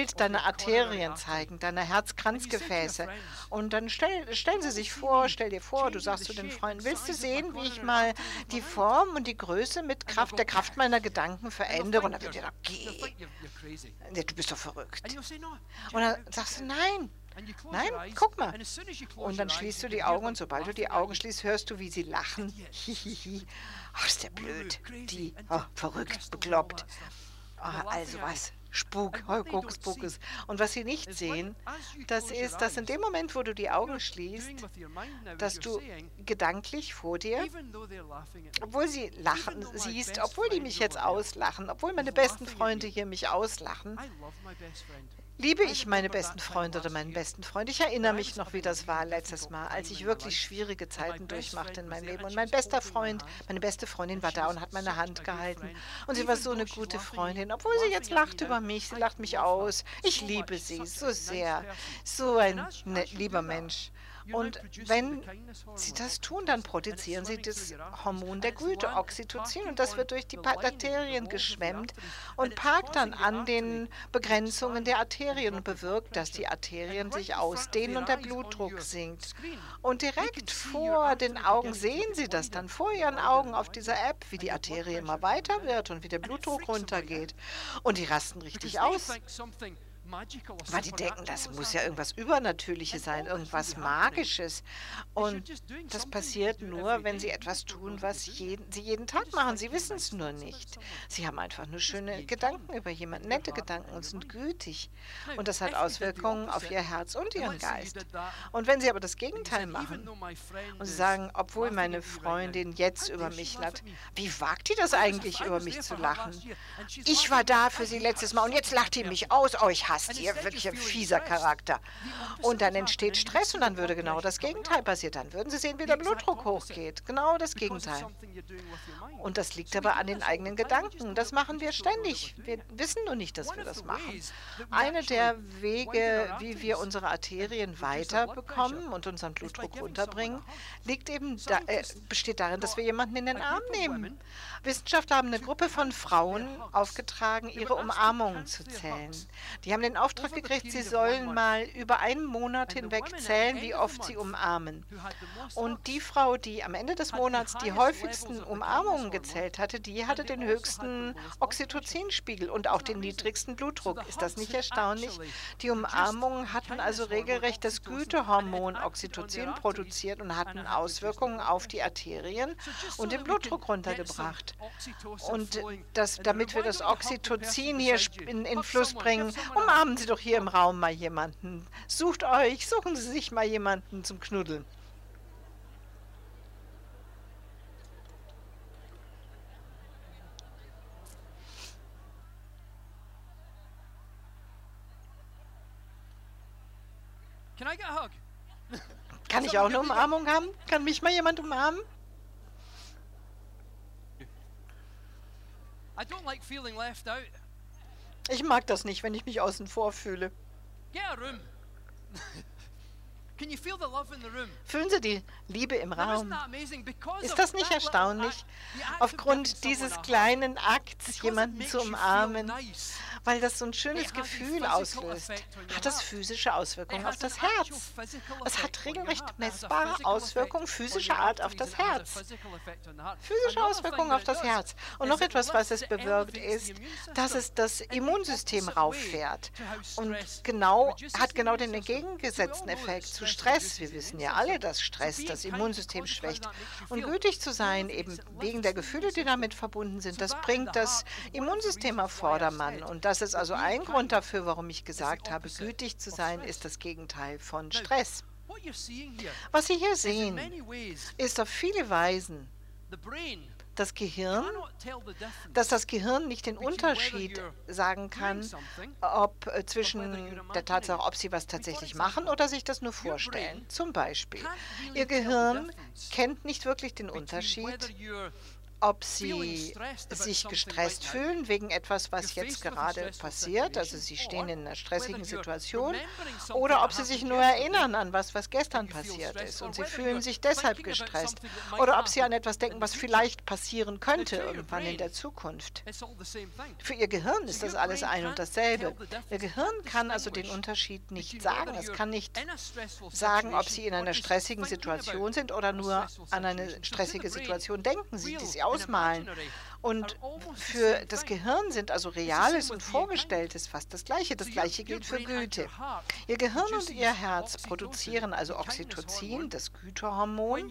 S3: Bild deiner Arterien zeigen, deiner Herzkranzgefäße. Und dann stell, stellen sie sich vor, stell dir vor, du sagst zu den Freunden, willst du sehen, wie ich mal die Form und die Größe mit Kraft, der Kraft meiner Gedanken verändere? Und dann wird dir doch, geh, du bist doch verrückt. Und dann sagst du, nein. Nein, guck mal. Und dann schließt du die Augen und sobald du die Augen schließt, hörst du, wie sie lachen. Hihihi. Ach, ist der blöd. Die, oh, verrückt, bekloppt. Oh, also was. Spuk, Hokus Pokus. Und was sie nicht sehen, das ist, dass in dem Moment, wo du die Augen schließt, dass du gedanklich vor dir, obwohl sie lachen, siehst, obwohl die mich jetzt auslachen, obwohl meine besten Freunde hier mich auslachen, liebe ich meine besten Freunde oder meinen besten Freund. Ich erinnere mich noch, wie das war letztes Mal, als ich wirklich schwierige Zeiten durchmachte in meinem Leben. Und mein bester Freund, meine beste Freundin war da und hat meine Hand gehalten. Und sie war so eine gute Freundin, obwohl sie jetzt lacht über mich. Sie lacht mich aus. Ich liebe sie so sehr. So ein ne, lieber Mensch. Und wenn sie das tun, dann produzieren sie das Hormon der Güte, Oxytocin, und das wird durch die Arterien geschwemmt und parkt dann an den Begrenzungen der Arterien und bewirkt, dass die Arterien sich ausdehnen und der Blutdruck sinkt. Und direkt vor den Augen sehen sie das dann, vor ihren Augen auf dieser App, wie die Arterie immer weiter wird und wie der Blutdruck runtergeht. Und die rasten richtig aus. Weil die denken, das muss ja irgendwas Übernatürliches sein, irgendwas Magisches. Und das passiert nur, wenn sie etwas tun, was jeden, sie jeden Tag machen. Sie wissen es nur nicht. Sie haben einfach nur schöne Gedanken über jemanden, nette Gedanken und sind gütig. Und das hat Auswirkungen auf ihr Herz und ihren Geist. Und wenn sie aber das Gegenteil machen und sie sagen, obwohl meine Freundin jetzt über mich lacht, wie wagt die das eigentlich, über mich zu lachen? Ich war da für sie letztes Mal und jetzt lacht die mich aus. Oh, ich hasse die, wirklich ein fieser Charakter. Und dann entsteht Stress und dann würde genau das Gegenteil passieren. Dann würden Sie sehen, wie der Blutdruck hochgeht. Genau das Gegenteil. Und das liegt aber an den eigenen Gedanken. Das machen wir ständig. Wir wissen nur nicht, dass wir das machen. Einer der Wege, wie wir unsere Arterien weiterbekommen und unseren Blutdruck runterbringen, liegt eben da, äh, besteht darin, dass wir jemanden in den Arm nehmen. Wissenschaftler haben eine Gruppe von Frauen aufgetragen, ihre Umarmungen zu zählen. Die haben den Auftrag gekriegt, sie sollen mal über einen Monat hinweg zählen, wie oft sie umarmen. Und die Frau, die am Ende des Monats die häufigsten Umarmungen gezählt hatte, die hatte den höchsten Oxytocinspiegel und auch den niedrigsten Blutdruck. Ist das nicht erstaunlich? Die Umarmungen hatten also regelrecht das Gütehormon Oxytocin produziert und hatten Auswirkungen auf die Arterien und den Blutdruck runtergebracht. Und das, damit wir das Oxytocin hier in, in Fluss bringen, umarmen Sie doch hier im Raum mal jemanden. Sucht euch, suchen Sie sich mal jemanden zum Knuddeln.
S2: Can I get a hug?
S3: Kann ich auch eine Umarmung haben? Kann mich mal jemand umarmen?
S2: I don't like feeling left out.
S3: Ich mag das nicht, wenn ich mich außen vor fühle.
S2: Get a room. Can you feel the love in the room?
S3: Fühlen Sie die Liebe im Raum? Ist das nicht erstaunlich? Aufgrund dieses kleinen Akts, jemanden zu umarmen, weil das so ein schönes Gefühl auslöst, hat das physische Auswirkungen auf das Herz. Es hat regelrecht messbare Auswirkungen physischer Art auf das Herz. Physische Auswirkungen auf das Herz. Und noch etwas, was es bewirkt, ist, dass es das Immunsystem rauffährt. Und genau, hat genau den entgegengesetzten Effekt zu Stress. Wir wissen ja alle, dass Stress das Immunsystem schwächt. Und gütig zu sein, eben wegen der Gefühle, die damit verbunden sind, das bringt das Immunsystem auf Vordermann. Und das ist also ein Grund dafür, warum ich gesagt habe, gütig zu sein, ist das Gegenteil von Stress. Was Sie hier sehen, ist auf viele Weisen das Gehirn, dass das Gehirn nicht den Unterschied sagen kann, ob äh, zwischen der Tatsache, ob sie was tatsächlich machen oder sich das nur vorstellen. Zum Beispiel, Ihr Gehirn kennt nicht wirklich den Unterschied, ob sie sich gestresst fühlen wegen etwas, was jetzt gerade passiert, also sie stehen in einer stressigen Situation, oder ob sie sich nur erinnern an was, was gestern passiert ist und sie fühlen sich deshalb gestresst, oder ob sie an etwas denken, was vielleicht passieren könnte irgendwann in der Zukunft. Für ihr Gehirn ist das alles ein und dasselbe. Ihr Gehirn kann also den Unterschied nicht sagen. Es kann nicht sagen, ob sie in einer stressigen Situation sind oder nur an eine stressige Situation denken, sie, die sie ausmalen. Und für das Gehirn sind also Reales und Vorgestelltes fast das Gleiche. Das Gleiche gilt für Güte. Ihr Gehirn und ihr Herz produzieren also Oxytocin, das Gütehormon,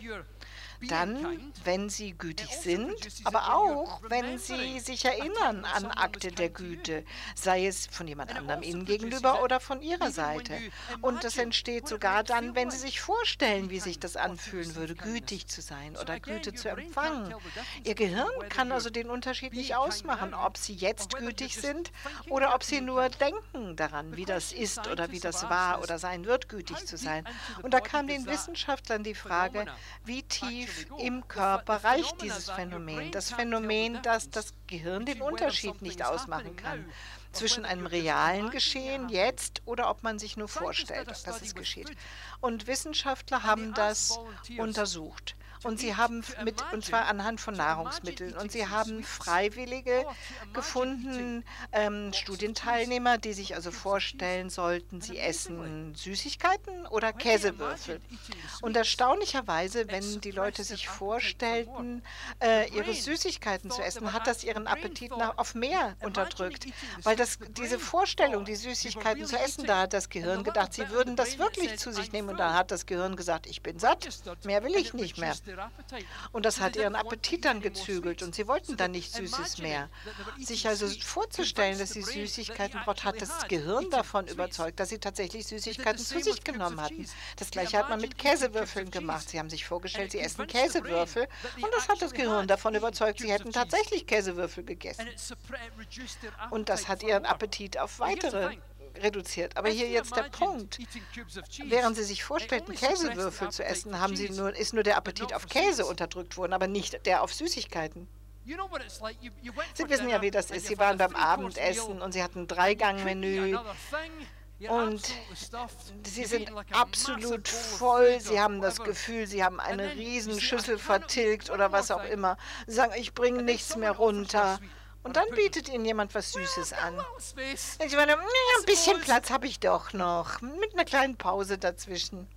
S3: dann, wenn sie gütig sind, aber auch, wenn sie sich erinnern an Akte der Güte, sei es von jemand anderem ihnen gegenüber oder von ihrer Seite. Und das entsteht sogar dann, wenn sie sich vorstellen, wie sich das anfühlen würde, gütig zu sein oder Güte zu empfangen. Ihr Gehirn kann also den Unterschied nicht ausmachen, ob sie jetzt gütig sind oder ob sie nur denken daran, wie das ist oder wie das war oder sein wird, gütig zu sein. Und da kam den Wissenschaftlern die Frage, wie tief im Körper reicht dieses Phänomen. Das Phänomen, dass das Gehirn den Unterschied nicht ausmachen kann zwischen einem realen Geschehen jetzt oder ob man sich nur vorstellt, dass es geschieht. Und Wissenschaftler haben das untersucht. Und sie haben mit, und zwar anhand von Nahrungsmitteln. Und sie haben Freiwillige gefunden, ähm, Studienteilnehmer, die sich also vorstellen sollten, sie essen Süßigkeiten oder Käsewürfel. Und erstaunlicherweise, wenn die Leute sich vorstellten, äh, ihre Süßigkeiten zu essen, hat das ihren Appetit nach, auf mehr unterdrückt. Weil das, diese Vorstellung, die Süßigkeiten zu essen, da hat das Gehirn gedacht, sie würden das wirklich zu sich nehmen. Und da hat das Gehirn gesagt, ich bin satt, mehr will ich nicht mehr. Und das hat ihren Appetit dann gezügelt und sie wollten dann nicht Süßes mehr. Sich also vorzustellen, dass sie Süßigkeiten braucht, hat das Gehirn davon überzeugt, dass sie tatsächlich Süßigkeiten zu sich genommen hatten. Das Gleiche hat man mit Käsewürfeln gemacht. Sie haben sich vorgestellt, sie essen Käsewürfel und das hat das Gehirn davon überzeugt, sie hätten tatsächlich Käsewürfel gegessen. Und das hat ihren Appetit auf weitere reduziert. Aber hier jetzt der Punkt. Während Sie sich vorstellten, Käsewürfel zu essen, haben Sie nur, ist nur der Appetit auf Käse unterdrückt worden, aber nicht der auf Süßigkeiten. Sie wissen ja, wie das ist. Sie waren beim Abendessen und Sie hatten ein Dreigangmenü. Und sie sind absolut voll, sie haben das Gefühl, sie haben eine riesen Schüssel vertilgt oder was auch immer. Sie sagen, ich bringe nichts mehr runter. Und dann bietet ihnen jemand was Süßes an. Ich meine, ein bisschen Platz habe ich doch noch, mit einer kleinen Pause dazwischen.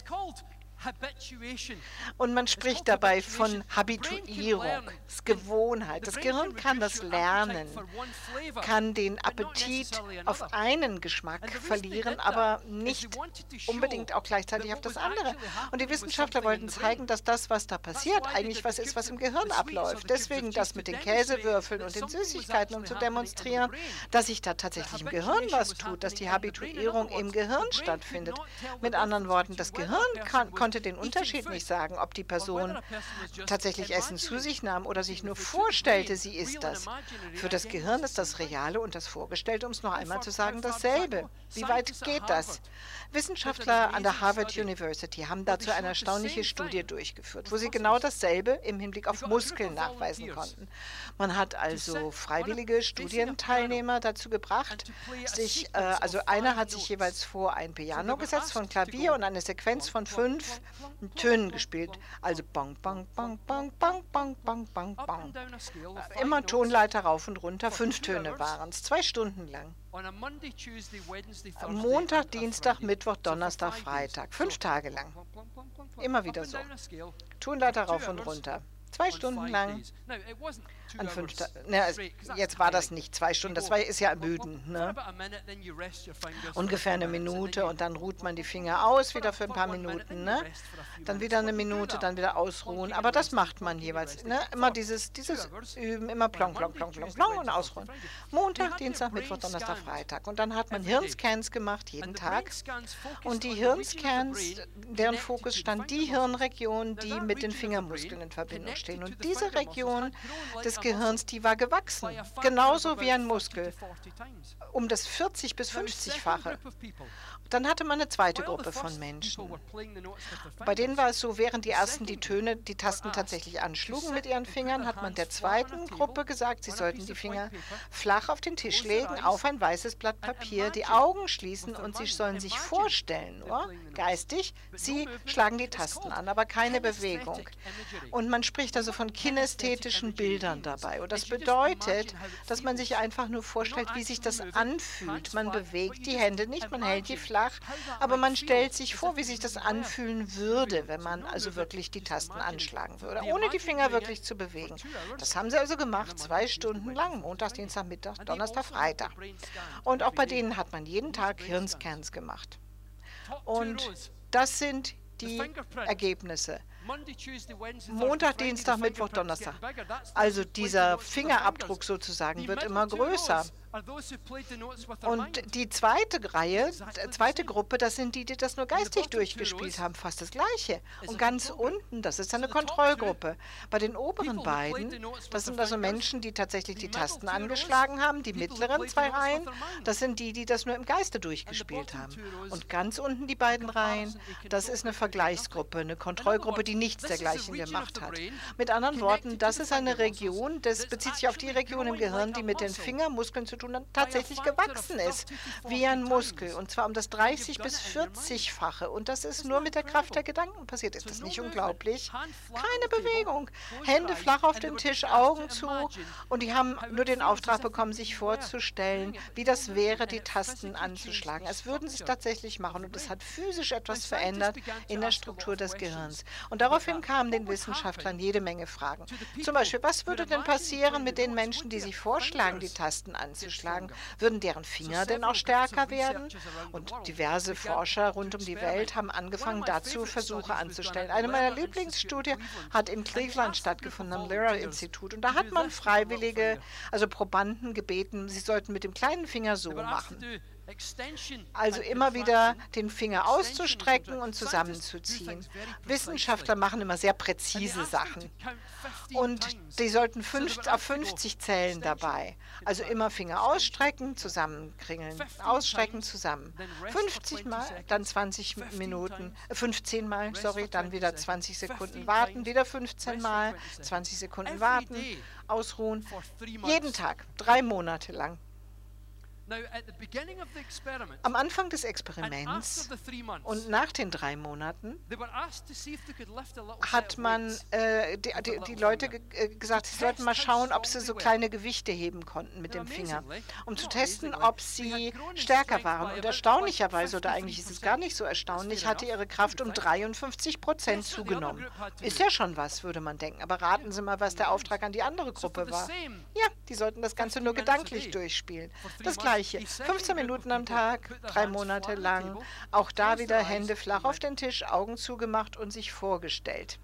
S3: Und man spricht dabei von Habituierung, das Gewohnheit. Das Gehirn kann das lernen, kann den Appetit auf einen Geschmack verlieren, aber nicht unbedingt auch gleichzeitig auf das andere. Und die Wissenschaftler wollten zeigen, dass das, was da passiert, eigentlich was ist, was im Gehirn abläuft. Deswegen das mit den Käsewürfeln und den Süßigkeiten, um zu demonstrieren, dass sich da tatsächlich im Gehirn was tut, dass die Habituierung im Gehirn stattfindet. Mit anderen Worten, das Gehirn kann, konnte den Unterschied nicht sagen, ob die Person tatsächlich Essen zu sich nahm oder sich nur vorstellte, sie isst das. Für das Gehirn ist das Reale und das Vorgestellte, um es noch einmal zu sagen, dasselbe. Wie weit geht das? Wissenschaftler an der Harvard University haben dazu eine erstaunliche Studie durchgeführt, wo sie genau dasselbe im Hinblick auf Muskeln nachweisen konnten. Man hat also freiwillige Studienteilnehmer dazu gebracht, sich, äh, also einer hat sich jeweils vor ein Piano gesetzt von Klavier und eine Sequenz von fünf Tönen gespielt, also bang, bang, bang, bang, bang, bang, bang, bang, bang. Immer Tonleiter rauf und runter, fünf Töne waren es, zwei Stunden lang. Montag, Dienstag, Mittwoch, Donnerstag, Freitag, fünf Tage lang. Immer wieder so. Tonleiter rauf und runter. Zwei Stunden lang. An fünf Ta ne, jetzt war das nicht zwei Stunden, das war, ist ja ermüdend. Ne? Ungefähr eine Minute und dann ruht man die Finger aus, wieder für ein paar Minuten. Ne? Dann wieder eine Minute, dann wieder ausruhen. Aber das macht man jeweils. Ne? Immer dieses, dieses Üben, immer plong, plong, plong, plong, plong und ausruhen. Montag, Dienstag, Mittwoch, Donnerstag, Freitag. Und dann hat man Hirnscans gemacht, jeden Tag. Und die Hirnscans, deren Fokus stand die Hirnregion, die mit den Fingermuskeln in Verbindung steht. verstehen. Und diese Region des Gehirns, die war gewachsen, genauso wie ein Muskel, um das vierzig bis fünfzig-fache. Dann hatte man eine zweite Gruppe von Menschen. Bei denen war es so, während die ersten die Töne, die Tasten tatsächlich anschlugen mit ihren Fingern, hat man der zweiten Gruppe gesagt, sie sollten die Finger flach auf den Tisch legen, auf ein weißes Blatt Papier, die Augen schließen und sie sollen sich vorstellen, nur geistig, sie schlagen die Tasten an, aber keine Bewegung. Und man spricht also von kinästhetischen Bildern dabei. Und das bedeutet, dass man sich einfach nur vorstellt, wie sich das anfühlt. Man bewegt die Hände nicht, man hält die flach, aber man stellt sich vor, wie sich das anfühlen würde, wenn man also wirklich die Tasten anschlagen würde, ohne die Finger wirklich zu bewegen. Das haben sie also gemacht, zwei Stunden lang, Montag, Dienstag, Mittag, Donnerstag, Freitag. Und auch bei denen hat man jeden Tag Hirnscans gemacht. Und das sind die Ergebnisse. Montag, Dienstag, Mittwoch, Donnerstag. Also dieser Fingerabdruck sozusagen wird immer größer. Und die zweite Reihe, zweite Gruppe, das sind die, die das nur geistig durchgespielt haben, fast das Gleiche. Und ganz unten, das ist eine Kontrollgruppe. Bei den oberen beiden, das sind also Menschen, die tatsächlich die Tasten angeschlagen haben. Die mittleren zwei Reihen, das sind die, die das nur im Geiste durchgespielt haben. Und ganz unten die beiden Reihen, das ist eine Vergleichsgruppe, eine Kontrollgruppe, die nichts dergleichen gemacht hat. Mit anderen Worten, das ist eine Region, das bezieht sich auf die Region im Gehirn, die mit den Fingermuskeln zu tun hat, tatsächlich gewachsen ist, wie ein Muskel, und zwar um das dreißig bis vierzig-fache. Und das ist nur mit der Kraft der Gedanken passiert. Ist das nicht unglaublich? Keine Bewegung. Hände flach auf den Tisch, Augen zu, und die haben nur den Auftrag bekommen, sich vorzustellen, wie das wäre, die Tasten anzuschlagen. Als würden sie es tatsächlich machen, und es hat physisch etwas verändert in der Struktur des Gehirns. Und daraufhin kamen den Wissenschaftlern jede Menge Fragen. Zum Beispiel, was würde denn passieren mit den Menschen, die sich vorschlagen, die Tasten anzuschlagen? Würden deren Finger denn auch stärker werden? Und diverse Forscher rund um die Welt haben angefangen, dazu Versuche anzustellen. Eine meiner Lieblingsstudien hat in Cleveland stattgefunden, am Lehrer-Institut. Und da hat man Freiwillige, also Probanden gebeten, sie sollten mit dem kleinen Finger so machen. Also immer wieder den Finger auszustrecken und zusammenzuziehen. Wissenschaftler machen immer sehr präzise Sachen. Und die sollten fünf, auf fünfzig zählen dabei. Also immer Finger ausstrecken, zusammenkringeln, ausstrecken, zusammen. fünfzig Mal, dann zwanzig Minuten, fünfzehn Mal, sorry, dann wieder zwanzig Sekunden warten, wieder fünfzehn Mal, zwanzig Sekunden warten, ausruhen. Jeden Tag, drei Monate lang. Am Anfang des Experiments und nach den drei Monaten hat man äh, die, die, die Leute ge äh, gesagt, sie sollten mal schauen, ob sie so kleine Gewichte heben konnten mit dem Finger, um zu testen, ob sie stärker waren. Und erstaunlicherweise, oder eigentlich ist es gar nicht so erstaunlich, hatte ihre Kraft um dreiundfünfzig Prozent zugenommen. Ist ja schon was, würde man denken. Aber raten Sie mal, was der Auftrag an die andere Gruppe war. Ja, die sollten das Ganze nur gedanklich durchspielen. Das Gleiche. fünfzehn Minuten am Tag, drei Monate lang. Auch da wieder Hände flach auf den Tisch, Augen zugemacht und sich vorgestellt.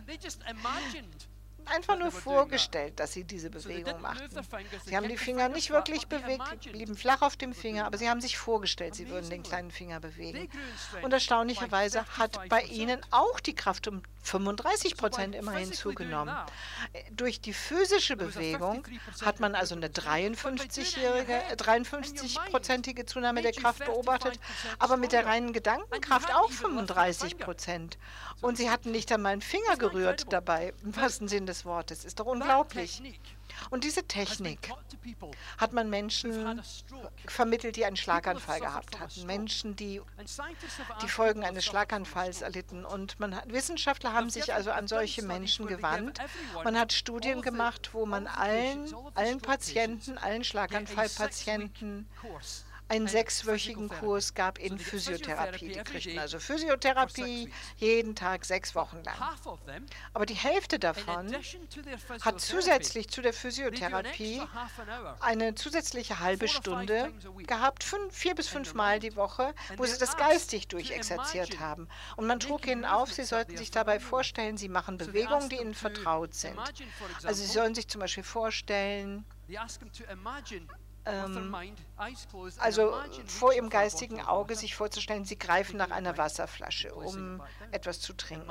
S3: Einfach nur vorgestellt, dass sie diese Bewegung machten. Sie haben die Finger nicht wirklich bewegt, blieben flach auf dem Finger, aber sie haben sich vorgestellt, sie würden den kleinen Finger bewegen. Und erstaunlicherweise hat bei ihnen auch die Kraft um fünfunddreißig Prozent immerhin zugenommen. Durch die physische Bewegung hat man also eine dreiundfünfzigjährige, dreiundfünfzig-prozentige Zunahme der Kraft beobachtet, aber mit der reinen Gedankenkraft auch fünfunddreißig Prozent. Und sie hatten nicht einmal einen Finger gerührt dabei, im wahrsten Sinne des Wortes. Ist doch unglaublich. Und diese Technik hat man Menschen vermittelt, die einen Schlaganfall gehabt hatten. Menschen, die die Folgen eines Schlaganfalls erlitten. Und man hat, Wissenschaftler haben sich also an solche Menschen gewandt. Man hat Studien gemacht, wo man allen, allen Patienten, allen Schlaganfallpatienten einen sechswöchigen Kurs gab in Physiotherapie. Die kriegten also Physiotherapie jeden Tag sechs Wochen lang. Aber die Hälfte davon hat zusätzlich zu der Physiotherapie eine zusätzliche halbe Stunde gehabt, fünf, vier bis fünf Mal die Woche, wo sie das geistig durchexerziert haben. Und man trug ihnen auf, sie sollten sich dabei vorstellen, sie machen Bewegungen, die ihnen vertraut sind. Also sie sollen sich zum Beispiel vorstellen, ähm, also vor ihrem geistigen Auge sich vorzustellen, sie greifen nach einer Wasserflasche, um etwas zu trinken.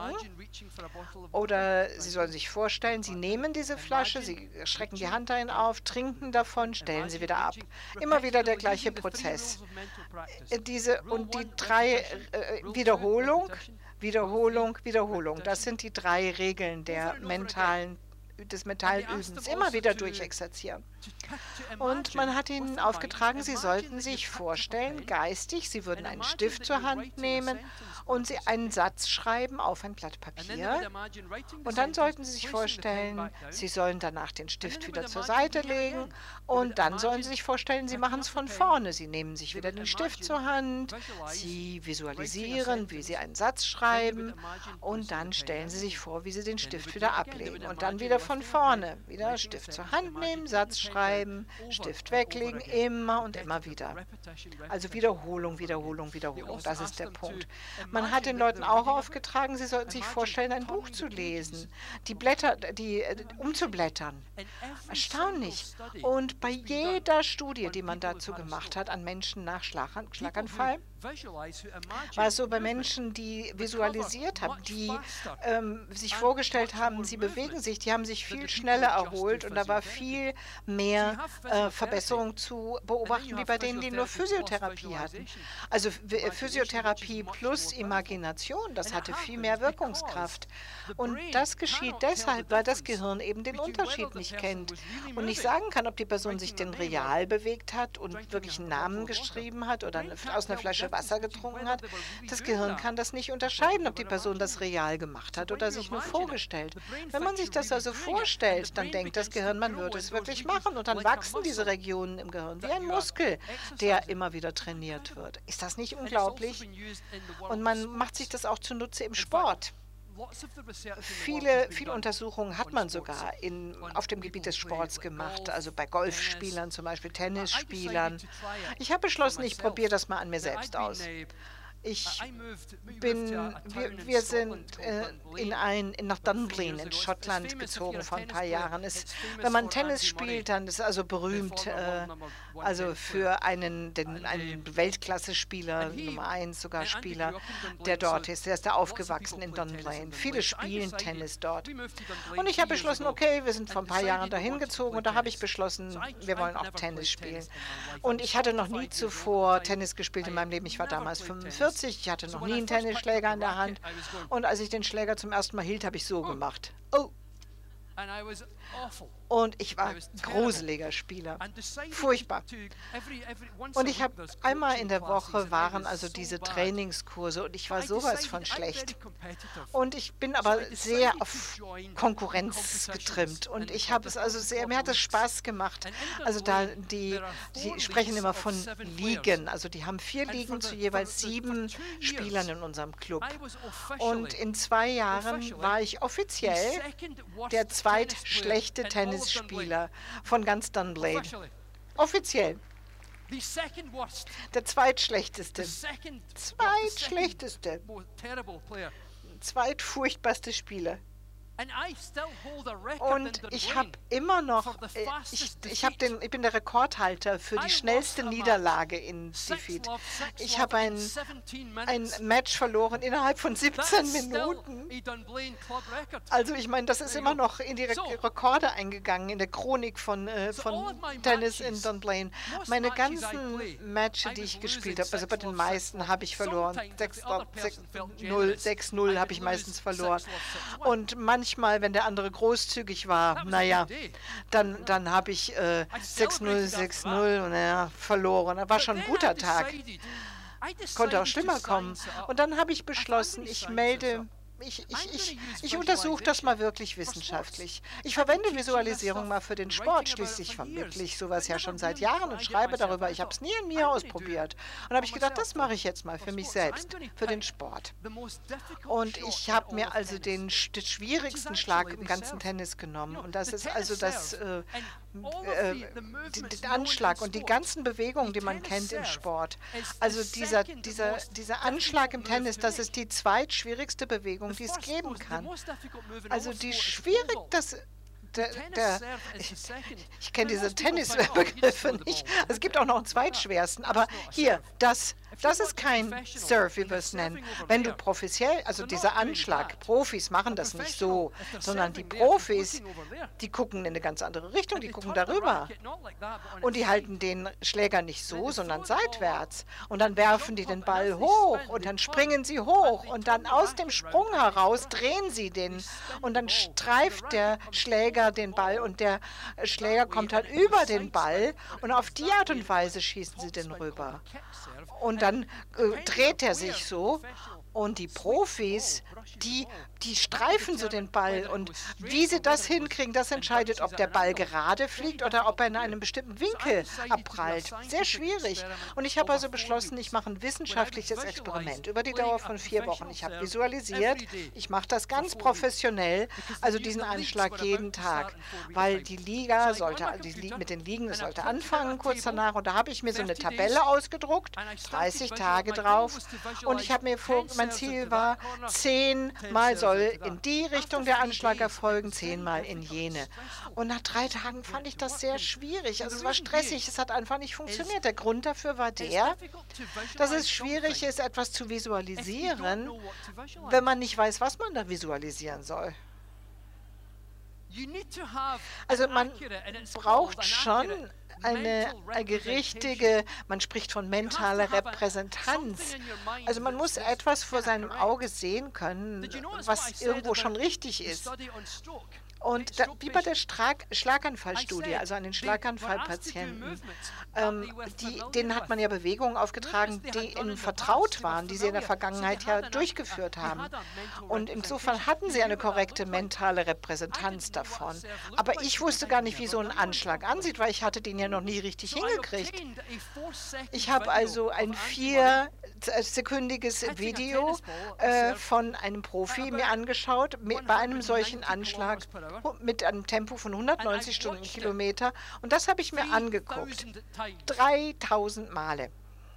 S3: Oder sie sollen sich vorstellen, sie nehmen diese Flasche, sie strecken die Hand dahin auf, trinken davon, stellen sie wieder ab. Immer wieder der gleiche Prozess. Diese, und die drei äh, Wiederholung, Wiederholung, Wiederholung, das sind die drei Regeln der mentalen des Metallübens, immer wieder durchexerzieren. Und man hat ihnen aufgetragen, sie sollten sich vorstellen, geistig, sie würden einen Stift zur Hand nehmen und sie einen Satz schreiben auf ein Blatt Papier. Und dann sollten sie sich vorstellen, sie sollen danach den Stift wieder zur Seite legen und dann sollen sie sich vorstellen, sie machen es von vorne. Sie nehmen sich wieder den Stift zur Hand, sie visualisieren, wie sie einen Satz schreiben und dann stellen sie sich vor, wie sie den Stift wieder ablegen und dann wieder von vorne. Wieder Stift zur Hand nehmen, Satz schreiben, Stift weglegen, immer und immer wieder. Also Wiederholung, Wiederholung, Wiederholung, das ist der Punkt. Man hat den Leuten auch aufgetragen, sie sollten sich vorstellen, ein Buch zu lesen, die Blätter, die äh, umzublättern. Erstaunlich. Und bei jeder Studie, die man dazu gemacht hat, an Menschen nach Schlagan Schlaganfall, war es so bei Menschen, die visualisiert haben, die ähm, sich vorgestellt haben, sie bewegen sich, die haben sich viel schneller erholt und da war viel mehr äh, Verbesserung zu beobachten, wie bei denen, die nur Physiotherapie hatten. Also Physiotherapie plus Imagination, das hatte viel mehr Wirkungskraft. Und das geschieht deshalb, weil das Gehirn eben den Unterschied nicht kennt und nicht sagen kann, ob die Person sich denn real bewegt hat und wirklich einen Namen geschrieben hat oder aus einer Flasche Wasser getrunken hat. Das Gehirn kann das nicht unterscheiden, ob die Person das real gemacht hat oder sich nur vorgestellt. Wenn man sich das also vorstellt, dann denkt das Gehirn, man würde es wirklich machen und dann wachsen diese Regionen im Gehirn wie ein Muskel, der immer wieder trainiert wird. Ist das nicht unglaublich? Und man macht sich das auch zunutze im Sport. Viele, viele Untersuchungen hat man sogar in, auf dem Gebiet des Sports gemacht, also bei Golfspielern zum Beispiel, Tennisspielern. Ich habe beschlossen, ich probiere das mal an mir selbst aus. Ich bin, wir, wir sind äh, in ein, in nach Dunblane in Schottland gezogen vor ein paar Jahren. Es, wenn man Tennis spielt, dann ist es also berühmt, äh, also für einen, den, einen Weltklasse-Spieler, Nummer eins sogar Spieler, der dort ist. Der ist da aufgewachsen in Dunblane. Viele spielen Tennis dort. Und ich habe beschlossen, okay, wir sind vor ein paar Jahren dahin gezogen und da habe ich beschlossen, wir wollen auch Tennis spielen. Und ich hatte noch nie zuvor Tennis gespielt in meinem Leben. Ich war damals fünfundvierzig. Ich hatte noch nie einen Tennisschläger in der Hand. Und als ich den Schläger zum ersten Mal hielt, habe ich so gemacht. Oh! Und ich war ein gruseliger Spieler. Furchtbar. Und ich habe einmal in der Woche waren also diese Trainingskurse und ich war sowas von schlecht. Und ich bin aber sehr auf Konkurrenz getrimmt und ich habe es also sehr, mir hat es Spaß gemacht. Also da, die, die sprechen immer von Ligen, also die haben vier Ligen zu jeweils sieben Spielern in unserem Club. Und in zwei Jahren war ich offiziell der zweitschlechte Tennisspieler von ganz Dunblane. Offiziell. Der zweitschlechteste. Zweitschlechteste. Zweitfurchtbarste Spieler. Und ich habe immer noch, ich, ich, hab den, ich bin der Rekordhalter für die schnellste Niederlage in Defeat. Ich habe ein, ein Match verloren innerhalb von siebzehn Minuten. Also ich meine, das ist immer noch in die Re Rekorde eingegangen, in der Chronik von, äh, von Tennis in Dunblane. Meine ganzen Matches, die ich gespielt habe, also bei den meisten habe ich verloren. sechs null, sechs null habe ich meistens verloren. Und manchmal Manchmal, wenn der andere großzügig war, naja, dann, dann habe ich äh, sechs null, sechs null und naja, verloren. Das war schon ein guter Tag. Konnte auch schlimmer kommen. Und dann habe ich beschlossen, ich melde... Ich, ich, ich, ich untersuche das mal wirklich wissenschaftlich. Ich verwende Visualisierung mal für den Sport. Schließlich vermittle ich sowas ja schon seit Jahren und schreibe darüber. Ich habe es nie an mir ausprobiert. Und da habe ich gedacht, das mache ich jetzt mal für mich selbst, für den Sport. Und ich habe mir also den, den schwierigsten Schlag im ganzen Tennis genommen. Und das ist also das, äh, äh, den Anschlag und die ganzen Bewegungen, die man kennt im Sport. Also dieser, dieser, dieser Anschlag im Tennis, das ist die zweitschwierigste Bewegung, die es geben kann. Also die schwierig, das, der, der, ich, ich kenne diese Tennisbegriffe nicht. Es gibt auch noch einen zweitschwersten. Aber hier, das, das ist kein Serve, wie wir es nennen. Wenn du professionell, also dieser Anschlag, Profis machen das nicht so, sondern die Profis, die gucken in eine ganz andere Richtung, die gucken darüber. Und die halten den Schläger nicht so, sondern seitwärts. Und dann werfen die den Ball hoch und dann springen sie hoch und dann aus dem Sprung heraus drehen sie den. Und dann streift der Schläger den Ball und der Schläger kommt halt über den Ball und auf die Art und Weise schießen sie den rüber. Und dann äh, dreht er sich so und die Profis, die, die streifen so den Ball und wie sie das hinkriegen, das entscheidet, ob der Ball gerade fliegt oder ob er in einem bestimmten Winkel abprallt. Sehr schwierig. Und ich habe also beschlossen, ich mache ein wissenschaftliches Experiment über die Dauer von vier Wochen. Ich habe visualisiert, ich mache das ganz professionell, also diesen Anschlag jeden Tag, weil die Liga sollte, die, mit den Ligen, das sollte anfangen kurz danach und da habe ich mir so eine Tabelle ausgedruckt, dreißig Tage drauf und ich habe mir vor, mein Ziel war, zehnmal soll in die Richtung der Anschlag erfolgen, zehnmal in jene. Und nach drei Tagen fand ich das sehr schwierig. Also es war stressig, es hat einfach nicht funktioniert. Der Grund dafür war der, dass es schwierig ist, etwas zu visualisieren, wenn man nicht weiß, was man da visualisieren soll. Also man braucht schon eine, eine richtige, man spricht von mentaler Repräsentanz. Also man muss etwas vor seinem Auge sehen können, was irgendwo schon richtig ist. Und da, wie bei der Strag Schlaganfallstudie, also an den Schlaganfallpatienten, ähm, die, denen hat man ja Bewegungen aufgetragen, die ihnen vertraut waren, die sie in der Vergangenheit ja durchgeführt haben. Und insofern hatten sie eine korrekte mentale Repräsentanz davon. Aber ich wusste gar nicht, wie so ein Anschlag ansieht, weil ich hatte den ja noch nie richtig hingekriegt. Ich habe also ein viersekündiges Video äh, von einem Profi mir angeschaut, mit, bei einem solchen Anschlag mit einem Tempo von hundertneunzig Stundenkilometer. Und das habe ich mir angeguckt. dreitausend Male.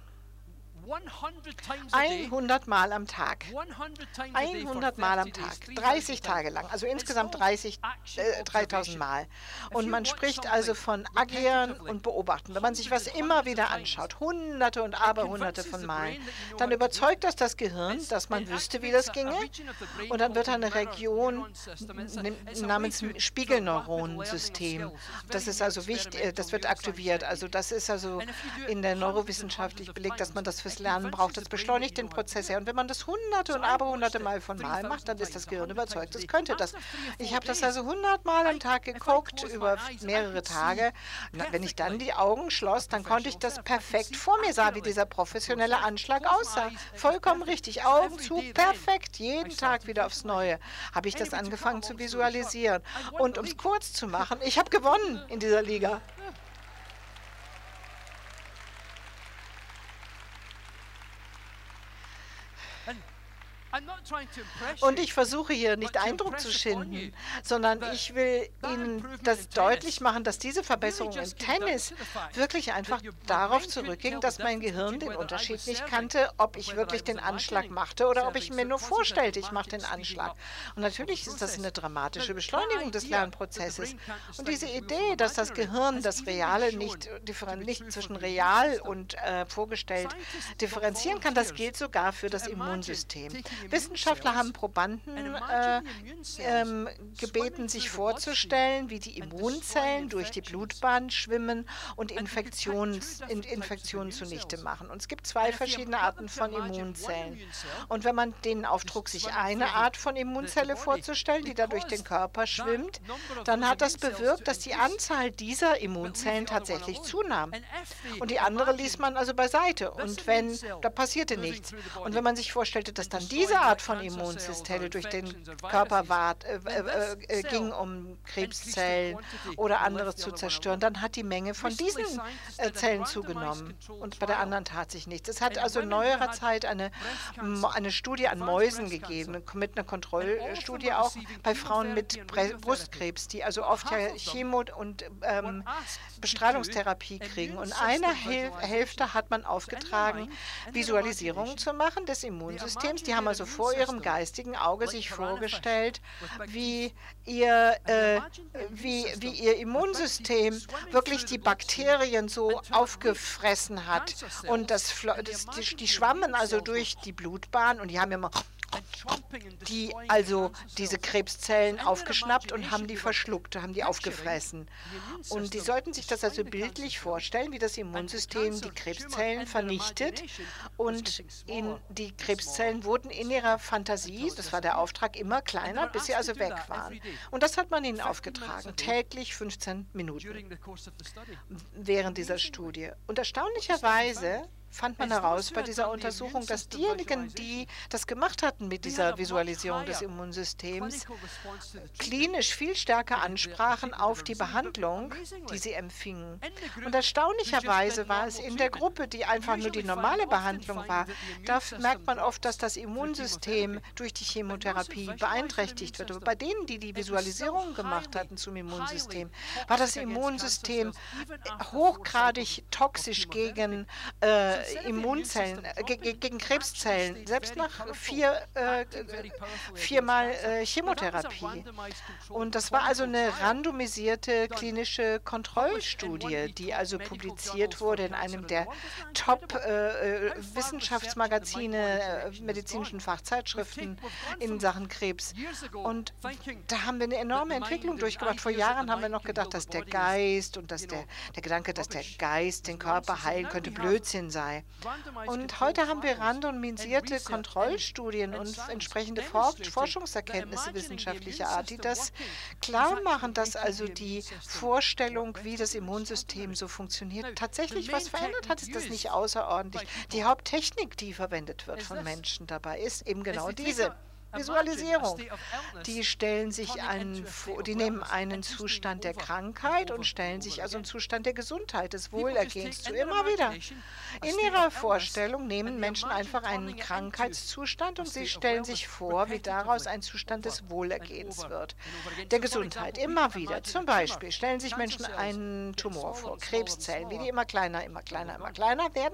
S3: hundert Mal am Tag. hundert Mal am Tag. dreißig Tage lang. Also insgesamt dreißig, äh, dreitausend Mal. Und man spricht also von Agieren und Beobachten. Wenn man sich was immer wieder anschaut, hunderte und aberhunderte von Malen, dann überzeugt das das Gehirn, dass man wüsste, wie das ginge. Und dann wird eine Region namens Spiegelneuronensystem. Das ist also wichtig, das wird aktiviert. Also das ist also in der Neurowissenschaftlich belegt, dass man das fürs Lernen braucht. Das beschleunigt den Prozess ja. Und wenn man das hunderte und aberhunderte Mal von Mal macht, dann ist das Gehirn überzeugt, es könnte das. Ich habe das also hundert Mal am Tag geguckt, über mehrere Tage. Wenn ich dann die Augen schloss, dann konnte ich das perfekt vor mir sah, wie dieser professionelle Anschlag aussah. Vollkommen richtig. Augen zu, perfekt. Jeden Tag wieder aufs Neue habe ich das angefangen zu visualisieren. Und um es kurz zu machen, ich habe gewonnen in dieser Liga. Und ich versuche hier nicht Eindruck zu schinden, sondern ich will Ihnen das deutlich machen, dass diese Verbesserung im Tennis wirklich einfach darauf zurückging, dass mein Gehirn den Unterschied nicht kannte, ob ich wirklich den Anschlag machte oder ob ich mir nur vorstellte, ich mache den Anschlag. Und natürlich ist das eine dramatische Beschleunigung des Lernprozesses. Und diese Idee, dass das Gehirn das Reale nicht, nicht zwischen real und äh, vorgestellt differenzieren kann, das gilt sogar für das Immunsystem. Wissenschaftler haben Probanden äh, ähm, gebeten, sich vorzustellen, wie die Immunzellen durch die Blutbahn schwimmen und Infektionen, in, Infektionen zunichte machen. Und es gibt zwei verschiedene Arten von Immunzellen. Und wenn man denen auftrug, sich eine Art von Immunzelle vorzustellen, die da durch den Körper schwimmt, dann hat das bewirkt, dass die Anzahl dieser Immunzellen tatsächlich zunahm. Und die andere ließ man also beiseite. Und wenn, da passierte nichts. Und wenn man sich vorstellte, dass dann diese Art von Immunsysteme durch den Körper ward, äh, äh, äh, ging, um Krebszellen oder anderes zu zerstören, dann hat die Menge von diesen äh, Zellen zugenommen. Und bei der anderen tat sich nichts. Es hat also in neuerer Zeit eine, eine Studie an Mäusen gegeben, mit einer Kontrollstudie auch bei Frauen mit Brustkrebs, die also oft ja Chemo- und ähm, Bestrahlungstherapie kriegen. Und einer Hel Hälfte hat man aufgetragen, Visualisierungen zu machen des Immunsystems. Die haben also also vor ihrem geistigen Auge sich vorgestellt, wie ihr, äh, wie, wie ihr Immunsystem wirklich die Bakterien so aufgefressen hat und das, das, die, die schwammen also durch die Blutbahn und die haben immer die also diese Krebszellen aufgeschnappt und haben die verschluckt, haben die aufgefressen. Und die sollten sich das also bildlich vorstellen, wie das Immunsystem die Krebszellen vernichtet und in, die Krebszellen wurden in ihrer Fantasie, das war der Auftrag, immer kleiner, bis sie also weg waren. Und das hat man ihnen aufgetragen, täglich fünfzehn Minuten während dieser Studie. Und erstaunlicherweise fand man heraus bei dieser Untersuchung, dass diejenigen, die das gemacht hatten mit dieser Visualisierung des Immunsystems, klinisch viel stärker ansprachen auf die Behandlung, die sie empfingen. Und erstaunlicherweise war es in der Gruppe, die einfach nur die normale Behandlung war, da merkt man oft, dass das Immunsystem durch die Chemotherapie beeinträchtigt wird. Aber bei denen, die die Visualisierung gemacht hatten zum Immunsystem, war das Immunsystem hochgradig toxisch gegen äh, Immunzellen, äh, gegen Krebszellen, selbst nach vier, äh, viermal äh, Chemotherapie. Und das war also eine randomisierte klinische Kontrollstudie, die also publiziert wurde in einem der Top-Wissenschaftsmagazine, äh, äh, medizinischen Fachzeitschriften in Sachen Krebs. Und da haben wir eine enorme Entwicklung durchgemacht. Vor Jahren haben wir noch gedacht, dass der Geist und dass der, der Gedanke, dass der Geist den Körper heilen könnte, Blödsinn sei. Und heute haben wir randomisierte Kontrollstudien und entsprechende For Forschungserkenntnisse wissenschaftlicher Art, die das klar machen, dass also die Vorstellung, wie das Immunsystem so funktioniert, tatsächlich was verändert hat. Ist das nicht außerordentlich? Die Haupttechnik, die verwendet wird von Menschen dabei, ist eben genau diese Visualisierung. Die stellen sich einen, die nehmen einen Zustand der Krankheit und stellen sich also einen Zustand der Gesundheit, des Wohlergehens zu, immer wieder. In ihrer Vorstellung nehmen Menschen einfach einen Krankheitszustand und sie stellen sich vor, wie daraus ein Zustand des Wohlergehens wird, der Gesundheit, immer wieder. Zum Beispiel stellen sich Menschen einen Tumor vor, Krebszellen, wie die immer kleiner, immer kleiner, immer kleiner werden.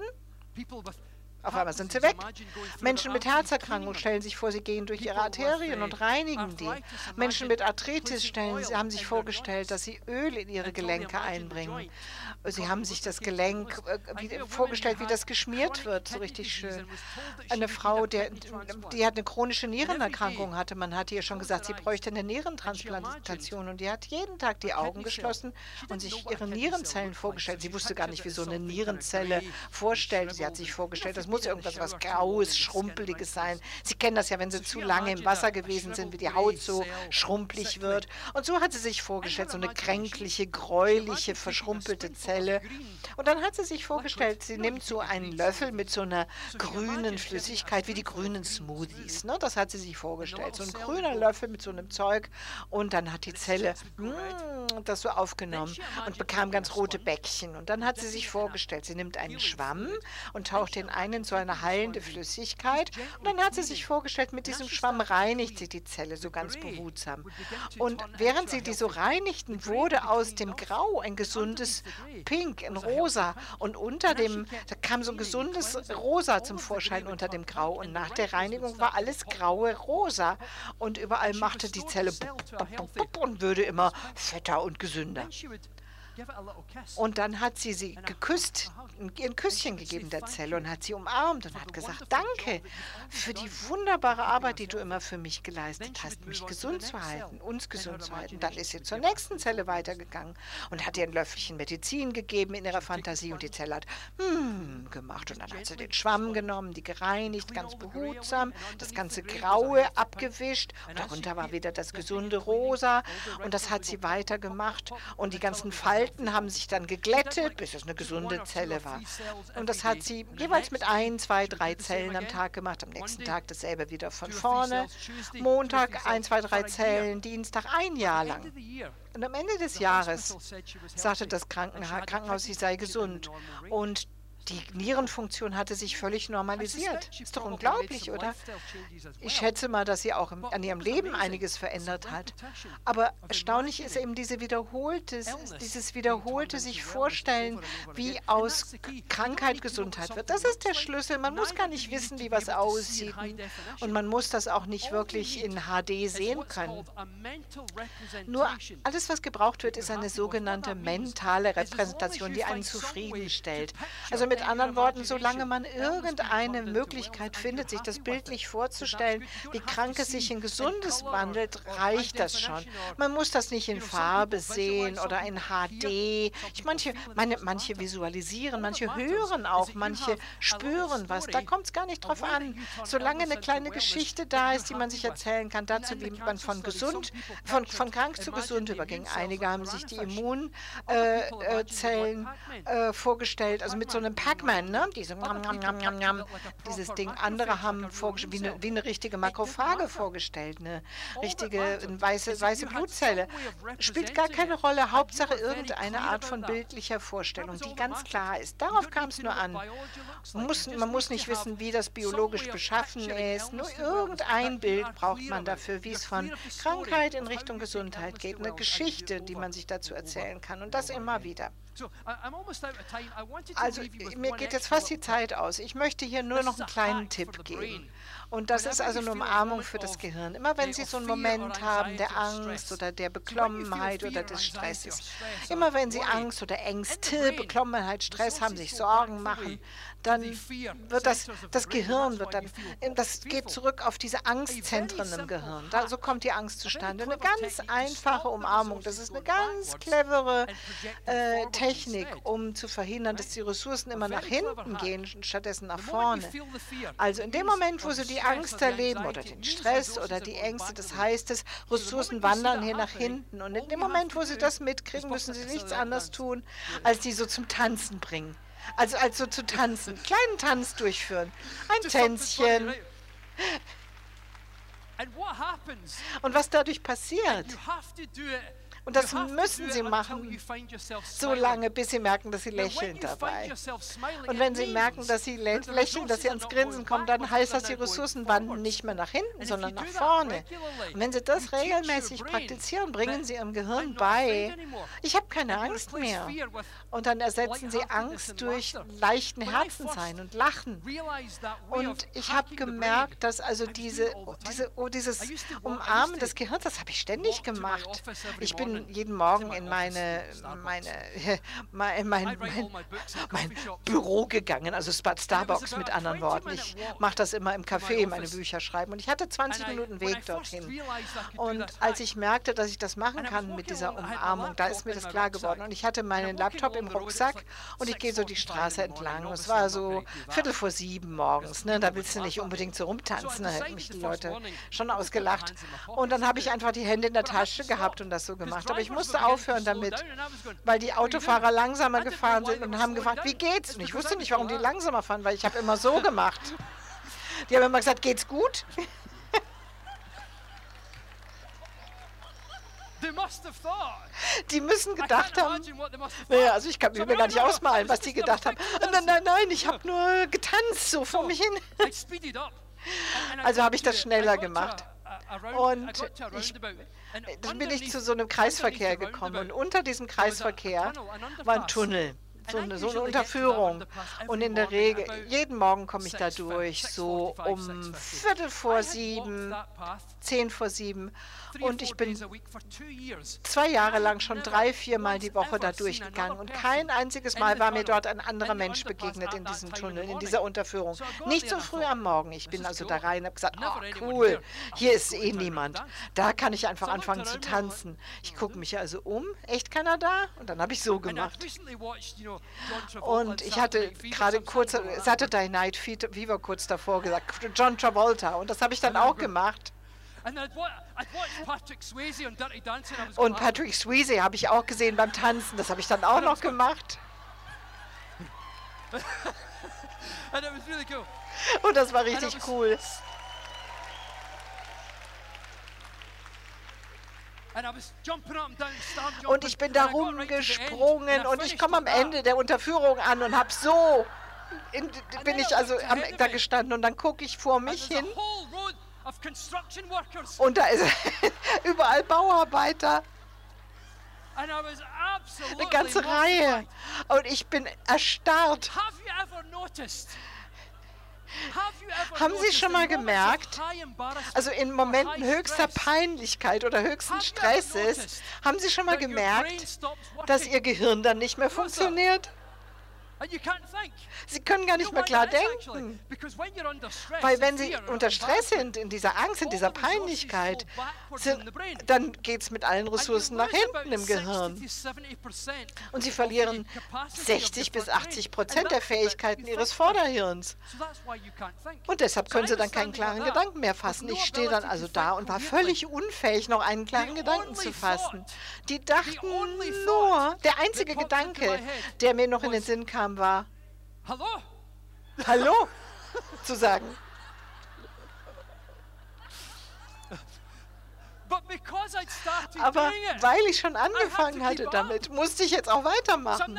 S3: Auf einmal sind sie weg. Menschen mit Herzerkrankungen stellen sich vor, sie gehen durch ihre Arterien und reinigen die. Menschen mit Arthritis stellen, sie haben sich vorgestellt, dass sie Öl in ihre Gelenke einbringen. Sie haben sich das Gelenk äh, wie, vorgestellt, wie das geschmiert wird, so richtig schön. Eine Frau, der, die hat eine chronische Nierenerkrankung hatte, man hatte ihr schon gesagt, sie bräuchte eine Nierentransplantation und die hat jeden Tag die Augen geschlossen und sich ihre Nierenzellen vorgestellt. Sie wusste gar nicht, wie so eine Nierenzelle vorstellt. Sie hat sich vorgestellt, das muss irgendwas was Graues, Schrumpeliges sein. Sie kennen das ja, wenn sie zu lange im Wasser gewesen sind, wie die Haut so schrumpelig wird. Und so hat sie sich vorgestellt, so eine kränkliche, gräuliche, verschrumpelte Zelle. Und dann hat sie sich vorgestellt, sie nimmt so einen Löffel mit so einer grünen Flüssigkeit, wie die grünen Smoothies. Ne? Das hat sie sich vorgestellt. So ein grüner Löffel mit so einem Zeug. Und dann hat die Zelle mm, das so aufgenommen und bekam ganz rote Bäckchen. Und dann hat sie sich vorgestellt, sie nimmt einen Schwamm und taucht den einen in so eine heilende Flüssigkeit. Und dann hat sie sich vorgestellt, mit diesem Schwamm reinigt sie die Zelle so ganz behutsam. Und während sie die so reinigten, wurde aus dem Grau ein gesundes Pink, ein Rosa. Und unter dem, da kam so ein gesundes Rosa zum Vorschein unter dem Grau. Und nach der Reinigung war alles graue Rosa. Und überall machte die Zelle und würde immer fetter und gesünder. Und dann hat sie sie geküsst, ihr ein Küsschen gegeben der Zelle und hat sie umarmt und hat gesagt, danke für die wunderbare Arbeit, die du immer für mich geleistet hast, mich gesund zu halten, uns gesund zu halten. Dann ist sie zur nächsten Zelle weitergegangen und hat ihr ein Löffelchen Medizin gegeben in ihrer Fantasie und die Zelle hat hm gemacht und dann hat sie den Schwamm genommen, die gereinigt, ganz behutsam, das ganze Graue abgewischt und darunter war wieder das gesunde Rosa und das hat sie weitergemacht und die ganzen Falten haben sich dann geglättet, bis es eine gesunde Zelle war. Und das hat sie jeweils mit ein, zwei, drei Zellen am Tag gemacht. Am nächsten Tag dasselbe wieder von vorne. Montag ein, zwei, drei Zellen, Dienstag ein Jahr lang. Und am Ende des Jahres sagte das Krankenha Krankenhaus, sie sei gesund. Und die Nierenfunktion hatte sich völlig normalisiert. Ist doch unglaublich, oder? Ich schätze mal, dass sie auch im, an ihrem Leben einiges verändert hat. Aber erstaunlich ist eben diese wiederholte, dieses wiederholte sich vorstellen, wie aus Krankheit Gesundheit wird. Das ist der Schlüssel. Man muss gar nicht wissen, wie was aussieht. Und man muss das auch nicht wirklich in H D sehen können. Nur alles, was gebraucht wird, ist eine sogenannte mentale Repräsentation, die einen zufriedenstellt. Also mit anderen Worten, solange man irgendeine Möglichkeit findet, sich das bildlich vorzustellen, wie krank es sich in Gesundes wandelt, reicht das schon. Man muss das nicht in Farbe sehen oder in H D. Ich manche, meine, manche visualisieren, manche hören auch, manche spüren was. Da kommt es gar nicht drauf an. Solange eine kleine Geschichte da ist, die man sich erzählen kann, dazu, wie man von gesund, von, von krank zu gesund überging. Einige haben sich die Immunzellen äh, äh, vorgestellt, also mit so einem Pac-Man, ne? Diese, njam, njam, njam, njam, dieses Ding. Andere haben vorgestellt, wie eine, wie eine richtige Makrophage vorgestellt, eine richtige eine weiße, weiße Blutzelle. Spielt gar keine Rolle. Hauptsache irgendeine Art von bildlicher Vorstellung, die ganz klar ist. Darauf kam es nur an. Man muss, man muss nicht wissen, wie das biologisch beschaffen ist. Nur irgendein Bild braucht man dafür, wie es von Krankheit in Richtung Gesundheit geht. Eine Geschichte, die man sich dazu erzählen kann. Und das immer wieder. Also mir geht jetzt fast die Zeit aus. Ich möchte hier nur noch einen kleinen Tipp geben. Und das ist also eine Umarmung für das Gehirn. Immer wenn Sie so einen Moment haben der Angst oder der Beklommenheit oder des Stresses, immer wenn Sie Angst oder Ängste, Beklommenheit, Stress haben, sich Sorgen machen, dann wird das, das Gehirn wird dann, das geht zurück auf diese Angstzentren im Gehirn. Da, so kommt die Angst zustande. Eine ganz einfache Umarmung. Das ist eine ganz clevere äh, Technik, um zu verhindern, dass die Ressourcen immer nach hinten gehen, stattdessen nach vorne. Also in dem Moment, wo Sie die Angst erleben oder den Stress oder die Ängste, das heißt es, Ressourcen wandern hier nach hinten. Und in dem Moment, wo Sie das mitkriegen, müssen Sie nichts anderes tun, als die so zum Tanzen bringen. Also, also zu tanzen, kleinen Tanz durchführen, ein Tänzchen. Und was dadurch passiert, und das müssen Sie machen, so lange, bis Sie merken, dass Sie lächeln dabei. Und wenn Sie merken, dass Sie lä lächeln, dass Sie ans Grinsen kommen, dann heißt das, die Ressourcen wandern nicht mehr nach hinten, sondern nach vorne. Und wenn Sie das regelmäßig praktizieren, bringen Sie Ihrem Gehirn bei, ich habe keine Angst mehr. Und dann ersetzen Sie Angst durch leichten Herzenssein und Lachen. Und ich habe gemerkt, dass also diese, diese, oh, dieses Umarmen des Gehirns, das habe ich ständig gemacht. Ich bin jeden Morgen in meine, meine, mein, mein, mein, mein Büro gegangen, also Starbucks mit anderen Worten. Ich mache das immer im Café, meine Bücher schreiben. Und ich hatte zwanzig Minuten Weg dorthin. Und als ich merkte, dass ich das machen kann mit dieser Umarmung, da ist mir das klar geworden. Und ich hatte meinen Laptop im Rucksack und ich gehe so die Straße entlang. Es war so Viertel vor sieben morgens. Ne? Da willst du nicht unbedingt so rumtanzen. Da hätten mich die Leute schon ausgelacht. Und dann habe ich einfach die Hände in der Tasche gehabt und das so gemacht. Aber ich musste aufhören damit, weil die Autofahrer langsamer gefahren sind und haben gefragt, wie geht's? Und ich wusste nicht, warum die langsamer fahren, weil ich habe immer so gemacht. Die haben immer gesagt, geht's gut? Die müssen gedacht haben, naja, also ich kann mir gar nicht ausmalen, was die gedacht haben. Nein, nein, nein, ich habe nur getanzt, so vor mich hin. Also habe ich das schneller gemacht. Und ich, dann bin ich zu so einem Kreisverkehr gekommen. Und unter diesem Kreisverkehr war ein Tunnel. So eine, so eine Unterführung. Und in der Regel, jeden Morgen komme ich da durch, so um Viertel vor sieben, zehn vor sieben. Und ich bin zwei Jahre lang schon drei, viermal die Woche da durchgegangen. Und kein einziges Mal war mir dort ein anderer Mensch begegnet in diesem Tunnel, in dieser Unterführung. Nicht so früh am Morgen. Ich bin also da rein und habe gesagt, oh cool, hier ist eh niemand. Da kann ich einfach anfangen zu tanzen. Ich gucke mich also um, echt keiner da? Und dann habe ich so gemacht. Und ich hatte gerade kurz Saturday Night Fever kurz davor gesagt, John Travolta. Und das habe ich dann auch gemacht. Und Patrick Swayze habe ich auch gesehen beim Tanzen. Das habe ich dann auch noch gemacht. Und das war richtig cool. Und ich bin da rumgesprungen und ich komme am Ende der Unterführung an und habe so in, bin ich also am, da gestanden und dann gucke ich vor mich hin und da ist überall Bauarbeiter. Eine ganze Reihe. Und ich bin erstarrt. Haben Sie schon mal gemerkt, also in Momenten höchster Peinlichkeit oder höchsten Stresses, haben Sie schon mal gemerkt, dass Ihr Gehirn dann nicht mehr funktioniert? Sie können gar nicht mehr klar denken, weil wenn Sie unter Stress sind, in dieser Angst, in dieser Peinlichkeit, sind, dann geht es mit allen Ressourcen nach hinten im Gehirn. Und Sie verlieren sechzig bis achtzig Prozent der Fähigkeiten Ihres Vorderhirns. Und deshalb können Sie dann keinen klaren Gedanken mehr fassen. Ich stehe dann also da und war völlig unfähig, noch einen klaren Gedanken zu fassen. Die dachten nur, der einzige Gedanke, der mir noch in den Sinn kam, war,
S2: Hallo?
S3: Hallo zu sagen. Aber weil ich schon angefangen hatte damit, musste ich jetzt auch weitermachen.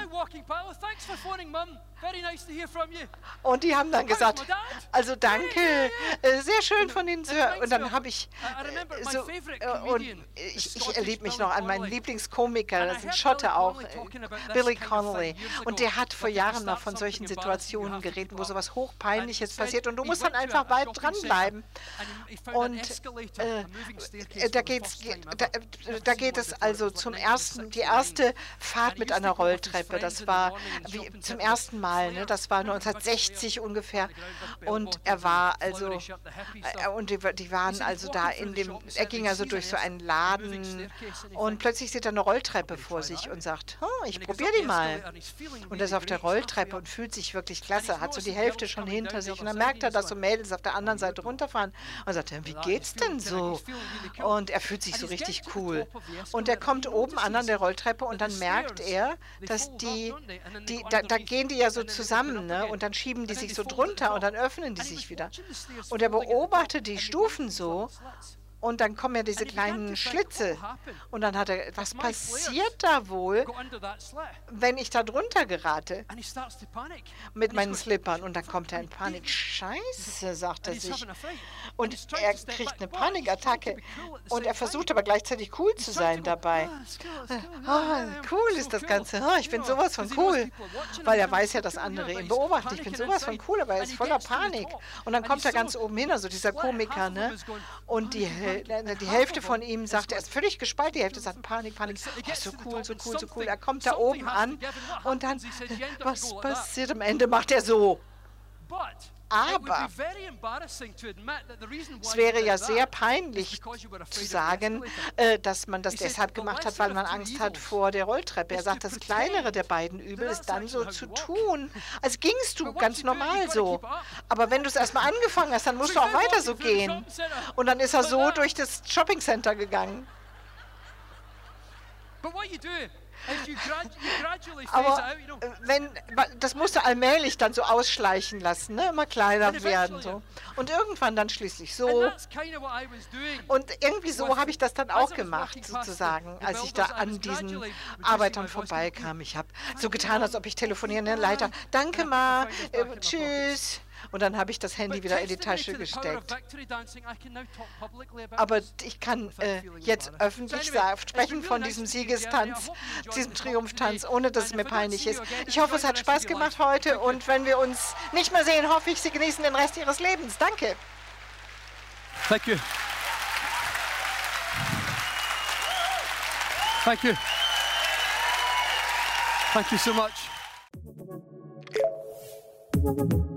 S3: Und die haben dann gesagt, also danke, äh, sehr schön von Ihnen zu hören. Und dann habe ich, äh, so, äh, und ich, ich erlebe mich noch an meinen Lieblingskomiker, das ist ein Schotte auch, äh, Billy Connolly. Und der hat vor Jahren mal von solchen Situationen geredet, wo sowas Hochpeinliches passiert und du musst dann einfach weit dranbleiben. Und äh, da, geht's, da, da geht es also zum ersten, die erste Fahrt mit einer Rolltreppe, das war wie, zum ersten Mal. Ne? Das war neunzehnhundertsechzig ungefähr und er war also äh, und die, die waren also da in dem, er ging also durch so einen Laden und plötzlich sieht er eine Rolltreppe vor sich und sagt, oh, ich probiere die mal. Und er ist auf der Rolltreppe und fühlt sich wirklich klasse, hat so die Hälfte schon hinter sich und dann merkt er, dass so Mädels auf der anderen Seite runterfahren und sagt, wie geht's denn so? Und er fühlt sich so richtig cool. Und er kommt oben an an der Rolltreppe und dann merkt er, dass die, die da, da gehen die ja so zusammen, ne? Und dann schieben die sich so drunter und dann öffnen die sich wieder. Und er beobachtet die Stufen so und dann kommen ja diese kleinen Schlitze. Und dann hat er, was passiert da wohl, wenn ich da drunter gerate? Mit meinen Slippern. Und dann kommt er in Panik. Scheiße, sagt er sich. Und er kriegt eine Panikattacke. Und er versucht aber gleichzeitig cool zu sein dabei. Oh, cool ist das Ganze. Oh, ich bin sowas von cool. Weil er weiß ja, dass andere ihn beobachten. Ich bin sowas von cool, aber er ist voller Panik. Und dann kommt er ganz oben hin, also dieser Komiker, ne? Und die Die Hälfte von ihm sagt, er ist völlig gespalten, die Hälfte sagt Panik, Panik, oh, so cool, so cool, so cool. Er kommt da oben an und dann, was passiert? Am Ende macht er so. Aber es wäre ja sehr peinlich zu sagen, äh, dass man das deshalb gemacht hat, weil man Angst hat vor der Rolltreppe. Er sagt, das kleinere der beiden Übel ist dann so zu tun, als gingst du ganz normal so. Aber wenn du es erstmal angefangen hast, dann musst du auch weiter so gehen. Und dann ist er so durch das Shoppingcenter gegangen. Aber wenn, das musst du allmählich dann so ausschleichen lassen, ne? Immer kleiner werden. So. Und irgendwann dann schließlich so. Und irgendwie so habe ich das dann auch gemacht, sozusagen, als ich da an diesen Arbeitern vorbeikam. Ich habe so getan, als ob ich telefoniere, ne? Leiter, danke mal, äh, tschüss. Und dann habe ich das Handy wieder in die Tasche gesteckt. Aber ich kann äh, jetzt öffentlich sprechen von diesem Siegestanz, diesem Triumphanz, ohne dass es mir peinlich ist. Ich hoffe, es hat Spaß gemacht heute und wenn wir uns nicht mehr sehen, hoffe ich, Sie genießen den Rest Ihres Lebens. Danke.
S2: Thank you. Thank you. Thank you so much.